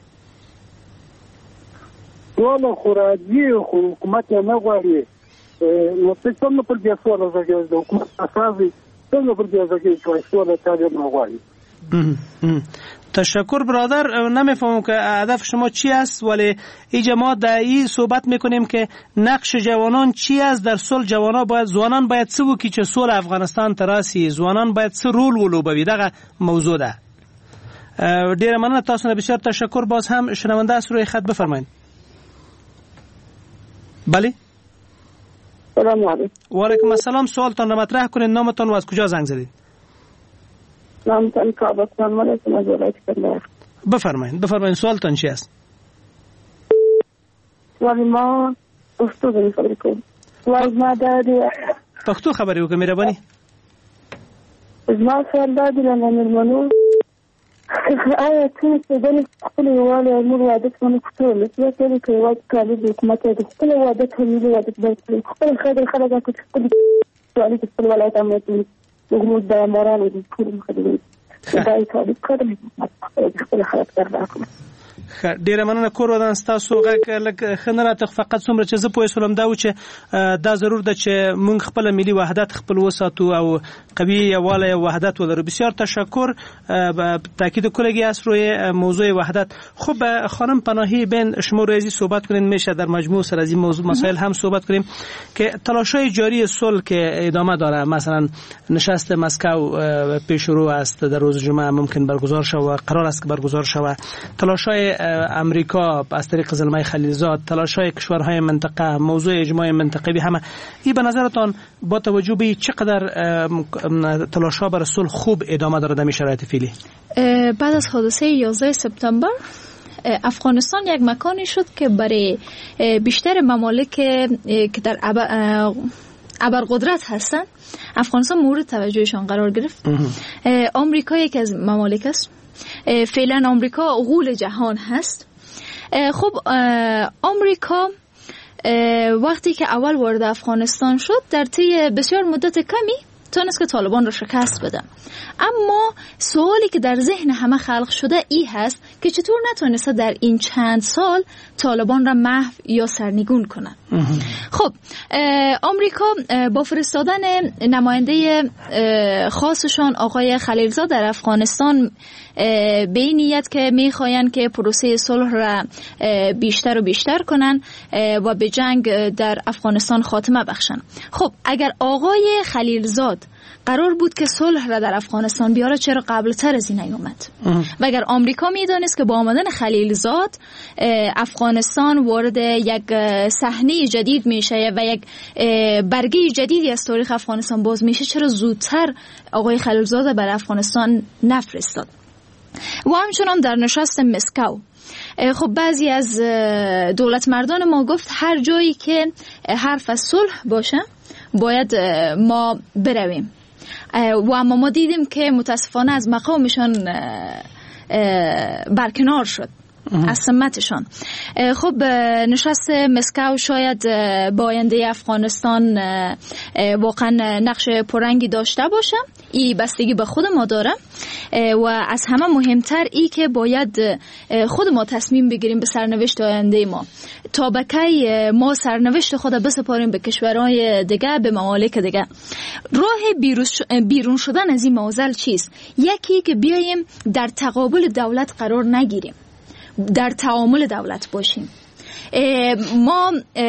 سوال خراجی حکومت نه غواړي نو څه څنګه پر دې سوال راځي د حکومت اساسي څنګه پر دې راځي چې سوال تاجر نه غواړي. تشکر برادر. نمیفهمم که هدف شما چی است، ولی اینجا ما در این صحبت میکنیم که نقش جوانان چی است در صلح. جوانان باید زوانان باید څه وکړي چې صلح افغانستان تراسي، زوانان باید څه رول ولوبوي. دغه موضوع ده. ډیره مننه تاسو نه، بسیار تشکر. باز هم شنونده است روی خط بفرمایید. بله. سلام علیکم. و علیکم السلام. سوالتان را مطرح کنید، نامتان و از کجا زنگ زدید؟ نامتان کعبه خانم از ولایت کندهار. بفرمایید بفرمایید سوالتان چی است؟ سوال ما پښتو باندې خبرې کوم. سوال ما دا دی پښتو خبرې وکړئ مهرباني. زما سوال دا دی له مېرمنو آیا څنګه چې د خپل یووالي او موږ واده کوو ټول څه کوي چې واده کوي د حکومت د خپل واده کوي د واده د خپل خدای خلک چې خپل سوالي د خپل ولایت امنیت موږ د مورال د ټول خدای دا یې کوي کړم خپل خلک درځم. ډیره مننه کور ودان تاسو غږ لکه خنرات فقط څومره چې زه پوه شوم دا و چې دا ضرور ده چې موږ خپل ملي وحدت خپل وساتو او قوي یووالی او وحدت ولرو. بسیار تشکر. تاکید کلگی است روی موضوع وحدت. خب خانم پناهی بین شما روی صحبت کنین، میشه در مجموع سر از این موضوع مسائل هم صحبت کنیم که تلاش‌های جاری صلح که ادامه داره، مثلا نشست مسکو پیش رو است در روز جمعه ممکن برگزار شود و قرار است که برگزار شود، تلاش‌های امریکا از طریق زلمه خلیلزاد، تلاش‌های کشورهای منطقه، موضوع اجماع منطقوی همه، این به نظرتان با توجه به چقدر تلاش‌ها برای صلح خوب ادامه داره در شرایط فعلی؟ بعد از حادثه یازده سپتامبر افغانستان یک مکانی شد که برای بیشتر ممالک که در ابرقدرت هستند افغانستان مورد توجهشان قرار گرفت. آمریکا یک از ممالک است. فعلا آمریکا غول جهان هست. خب آمریکا وقتی که اول وارد افغانستان شد در طی بسیار مدت کمی تونست که طالبان را شکست بده، اما سوالی که در ذهن همه خلق شده ای هست که چطور نتونسته در این چند سال طالبان را محو یا سرنگون کنند. خب آمریکا با فرستادن نماینده خاصشان آقای خلیلزاد در افغانستان به این نیت که میخواین که پروسه صلح را بیشتر و بیشتر کنن و به جنگ در افغانستان خاتمه بخشن. خب اگر آقای خلیلزاد قرار بود که صلح را در افغانستان بیاره چرا قبل تر از این نیومد؟ و اگر آمریکا میدانست که با آمدن خلیلزاد افغانستان وارد یک صحنه جدید میشه و یک برگه جدیدی از تاریخ افغانستان باز میشه، چرا زودتر آقای خلیلزاد بر افغانستان نفرستاد؟ و همچنان در نشست مسکو خب بعضی از دولت مردان ما گفت هر جایی که حرف از صلح باشه باید ما برویم، و اما ما دیدیم که متاسفانه از مقامشان برکنار شد، از سمتشان. خب نشست مسکو شاید با آینده افغانستان واقعا نقش پررنگی داشته باشه، این بستگی به خود ما داره و از همه مهمتر ای که باید خود ما تصمیم بگیریم به سرنوشت آینده ما، تا به کی ما سرنوشت خود بسپاریم به کشورهای دیگه، به ممالک دیگه. راه بیرون شدن از این معضل چیست؟ یکی که بیاییم در تقابل دولت قرار نگیریم، در تعامل دولت باشیم. ما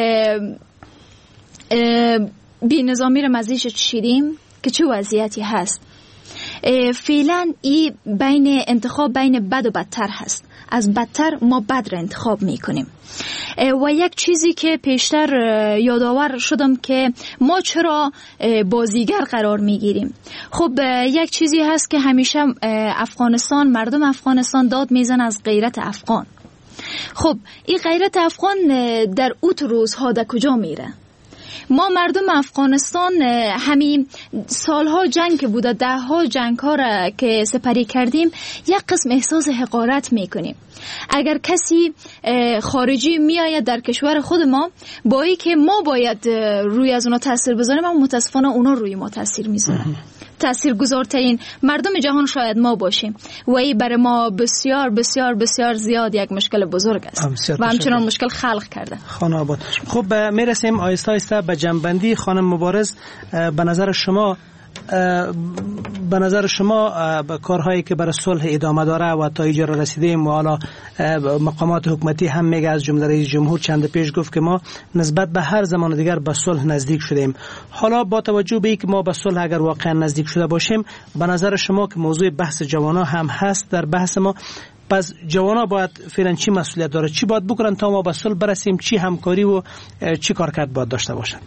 بی نظامی را مزیش چیدیم که چه وضعیتی هست. فعلا ای بین انتخاب بین بد و بدتر هست، از بدتر ما بد را انتخاب میکنیم. و یک چیزی که پیشتر یادآور شدم که ما چرا بازیگر قرار میگیریم. خب یک چیزی هست که همیشه افغانستان، مردم افغانستان داد میزن از غیرت افغان. خب این غیرت افغان در اوت روزها در کجا میره؟ ما مردم افغانستان همین سالها جنگ که بوده، ده ها جنگ ها را که سپری کردیم، یک قسم احساس حقارت میکنیم. اگر کسی خارجی میآید در کشور خود ما، با ای که ما باید روی از اونا تاثیر بذاریم، اما متاسفانه اونا روی ما تاثیر میذارن. تاثیرگذارترین مردم جهان شاید ما باشیم و این برای ما بسیار بسیار بسیار زیاد یک مشکل بزرگ است و همچنان مشکل خلق کرده. خانم آباد، خب میرسیم آیسته آیسته به جنبندی. خانم مبارز، به نظر شما به نظر شما کارهایی که برای صلح ادامه داره و تا اینجا رسیدیم و حالا مقامات حکومتی هم میگه، از جمله رئیس جمهور چند پیش گفت که ما نسبت به هر زمان دیگر به صلح نزدیک شدیم. حالا با توجه به اینکه ما به صلح اگر واقعا نزدیک شده باشیم، به نظر شما که موضوع بحث جوانا هم هست در بحث ما، پس جوانا باید فعلا چی مسئولیت داره، چی باید بکنن تا ما به صلح برسیم، چی همکاری و چی کارکرد باید داشته باشن؟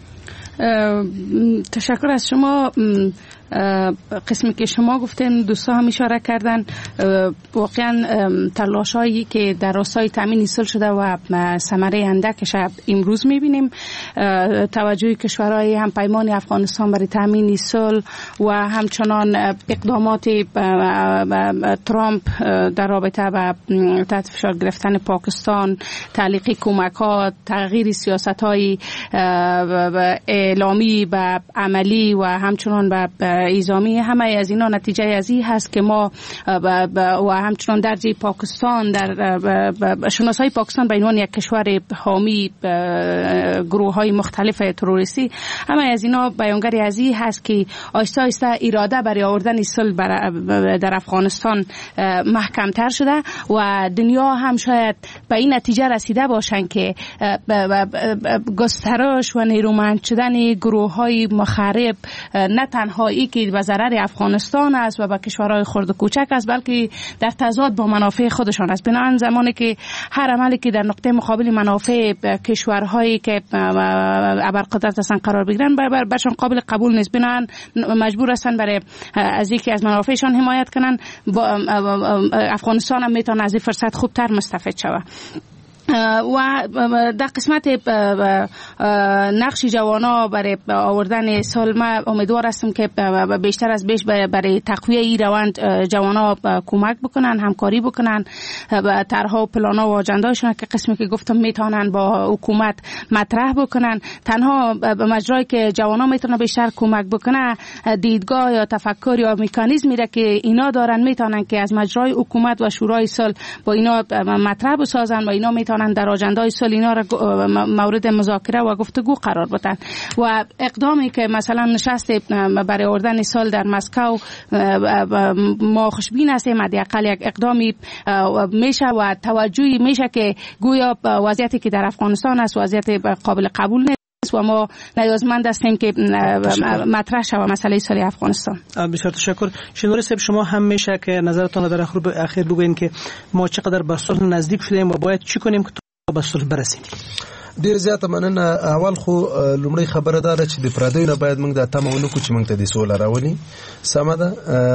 تشکر از شما. قسمی که شما گفتین دوستا هم اشاره کردن، واقعا تلاشایی که در راستای تامین صلح شده و ثمره اندکش امروز میبینیم. توجه کشورهای هم پیمان افغانستان برای تامین صلح و همچنان اقدامات ترامپ در رابطه با تحت فشار گرفتن پاکستان، تعلیق کمکات، تغییر سیاست‌های اعلامی و عملی و همچنان به ایزامی، همه از اینا نتیجه از این هست که ما و همچنان درجه پاکستان در شناسایی پاکستان به عنوان یک کشور حامی گروه های مختلف تروریستی، همه از اینا بیانگری از این هست که آهسته آهسته اراده برای آوردن صلح در افغانستان محکم تر شده و دنیا هم شاید به این نتیجه رسیده باشن که گسترش و نیرومند شدن آوردن گروه های مخرب نه تنها ای که به ضرر افغانستان است و به کشورهای خرد و کوچک است، بلکه در تضاد با منافع خودشان است. بنابراین زمانی که هر عملی که در نقطه مقابل منافع کشورهایی که ابرقدرت هستن قرار بگیرن بر برشان قابل قبول نیست. بنابراین مجبور هستن برای از اینکه از منافعشان حمایت کنن، با افغانستان هم میتونه از این فرصت خوبتر مستفید شود. و در قسمت نقش جوانا برای آوردن سال ما امیدوار هستم که بیشتر از بیش برای تقویه این روند جوانا کمک بکنن، همکاری بکنن، طرح‌ها و پلان‌ها و آجنده‌هاشون که قسمی که گفتم میتونن با حکومت مطرح بکنن. تنها به مجرایی که جوانا میتونن بیشتر کمک بکنن، دیدگاه یا تفکر یا مکانیزمی را که اینا دارن میتونن که از مجرای حکومت و شورای صلح با اینا مطرح بسازن و اینا میتونن در آجنده‌های سال اینا را مورد مذاکره و گفتگو قرار بدن. و اقدامی که مثلا نشست برای آوردن سال در مسکو ما خوشبین هستیم، حداقل یک اقدامی میشه و توجهی میشه که گویا وضعیتی که در افغانستان است وضعیت قابل قبول نیست و ما نیازمند هستیم که مطرح شود مسئله سال افغانستان. بسیار تشکر. شنوری صاحب، شما هم میشه که نظرتان در اخیر بگوین که ما چقدر به صلح نزدیک شدیم و باید چی کنیم که به صلح برسیم؟ ډیر زیاته مننه. اول خو لومړی خبره ده چې د پردیو نه باید موږ د تمه ونه کړو چې موږ ته د سوله راولي. سمه ده،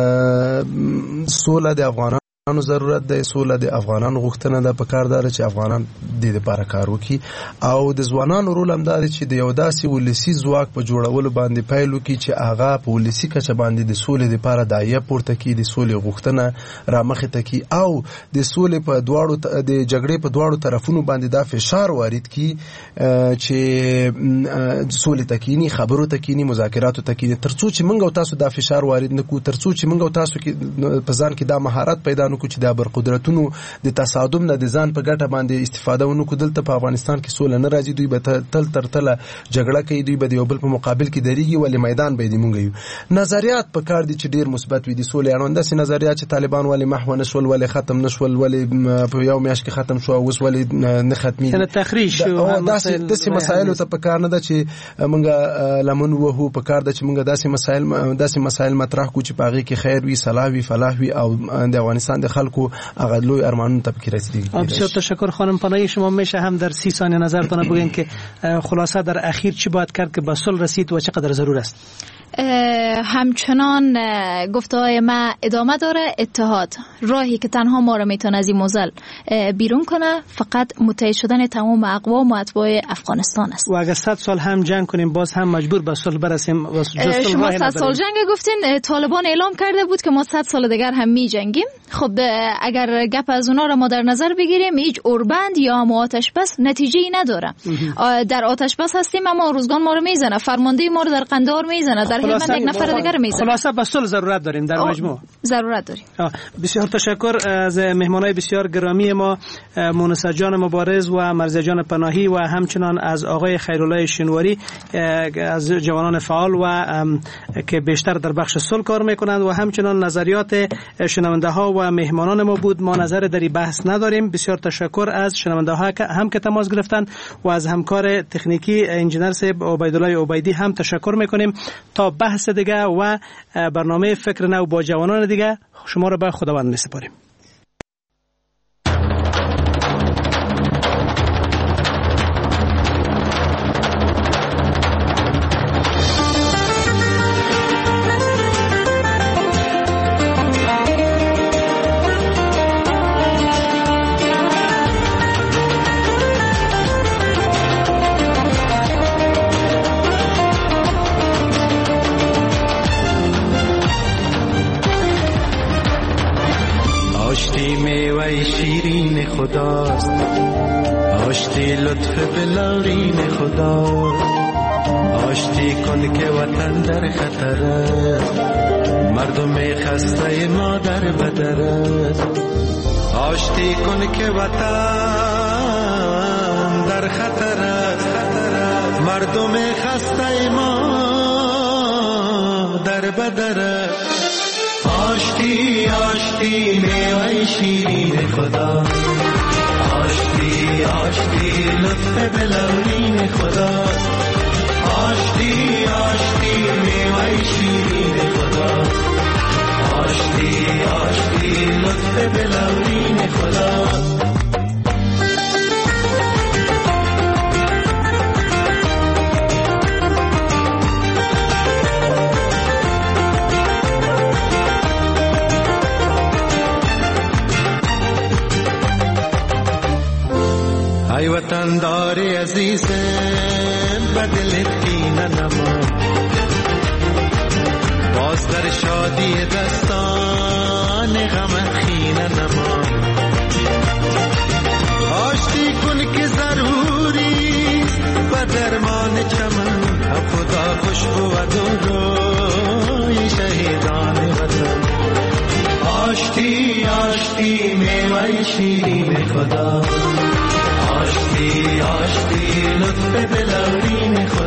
سوله د افغانانو ضرورت ده، سوله د افغانانو غوښتنه ده. په کار ده چې افغانان د دې لپاره کار وکړي او د ځوانانو رول هم دا دی چې د یو داسې ولسي ځواک په جوړولو باندې پیل وکړي چې هغه په ولسي کچه باندې د سولې لپاره داعیه پورته کړي، د سولې غوښتنه رامخې ته کړي او د سولې په دواړو د جګړې په دواړو طرفونو باندې دا فشار وارد کړي چې سولې ته کینی، خبرو ته کینی، مذاکراتو ته کینی. ترڅو چې موږ او تاسو دا فشار وارد نه کړو، ترڅو چې موږ او تاسو کې په ځان کې دا مهارت پیدا کو چې د برقدرتونو د تصادم نه د ځان په ګټه باندې استفاده ونه کو. دلته په افغانستان کې سوله نه راځي، دوی به تل تر تله جګړه کوي، دوی به د یو بل په مقابل کې دریږي، ولې میدان به دې مونږ یو. نظریات په کار دي چې ډیر مثبت وي د سولې اړوند. داسې نظریات چې طالبان ولې محو نشول، ولې ختم نشول، ولې په یو میاشت کې ختم شو، اوس ولې نه ختمي، کنه تخریب شو. داسې داسې مسایل ته په کار نه ده چې مونږ لمن وهو. په کار ده چې مونږ داسې مسایل داسې مسایل مطرح کو چې په هغه کې خیر وي، صلاح وي، فلاح وي او د افغانستان د خلکو اغلوی ارمانون تا بکی رسیدگی. بسیار تشکر خانم پناهی. شما میشه هم در سی ثانیه نظرتون بگین که خلاصه در اخیر چی باید کرد که به صلح رسید و چقدر ضرور است؟ همچنان گفته‌های ما ادامه داره. اتحاد راهی که تنها ما را میتونه از این موزل بیرون کنه فقط متحد شدن تمام اقوام و اتباع افغانستان است. و اگر صد سال هم جنگ کنیم باز هم مجبور به صلح برسیم. شما صد سال جنگ گفتین، طالبان اعلام کرده بود که ما صد سال دیگر هم می جنگیم. خب اگر گپ از اونا را ما در نظر بگیریم، هیچ اوربند یا هم آتش بس نتیجه ای نداره. در آتش بس هستیم اما روزگان ما رو میزنه، فرمانده ما رو در قندهار میزنه، در هلمند یک نفر دیگر میزنه. خلاصه به صلح ضرورت داریم در مجموع. ضرورت داریم. بسیار تشکر از مهمانای بسیار گرامی ما، مونس جان مبارز و مرزا جان پناهی و همچنان از آقای خیرالله شنواری از جوانان فعال و که بیشتر در بخش صلح کار میکنند و همچنان نظریات شنونده ها و مهمانان ما بود. ما نظر در این بحث نداریم. بسیار تشکر از شنونده ها هم که تماس گرفتن و از همکار تکنیکی انجینر صاحب عبیدالله عبیدی هم تشکر میکنیم. تا بحث دیگه و برنامه فکر نو با جوانان دیگه شما را به خداوند میسپاریم. شیرین خداست، آشتی لطف بلارین خداست، آشتی کن که وطن در خطر است، مردم خسته ما در بدر است، آشتی کن که وطن در خطر است، مردم خسته ما در بدر است. آشتی آشتی میوه شیرین خدا، آشتی آشتی لطف بلورین خدا، آشتی آشتی میوه شیرین خدا، آشتی آشتی لطف بلورین خدا. ای وطن داری عزیز بدلت کینه نما، باز در شادی دستان غم خینه نما. آشتی کن که ضروری و درمان چمن، هم خدا خوش بود و روی شهیدان وطن. آشتی آشتی میوه شیرین خدا، آشتی آشتی لطف بلورین خدا.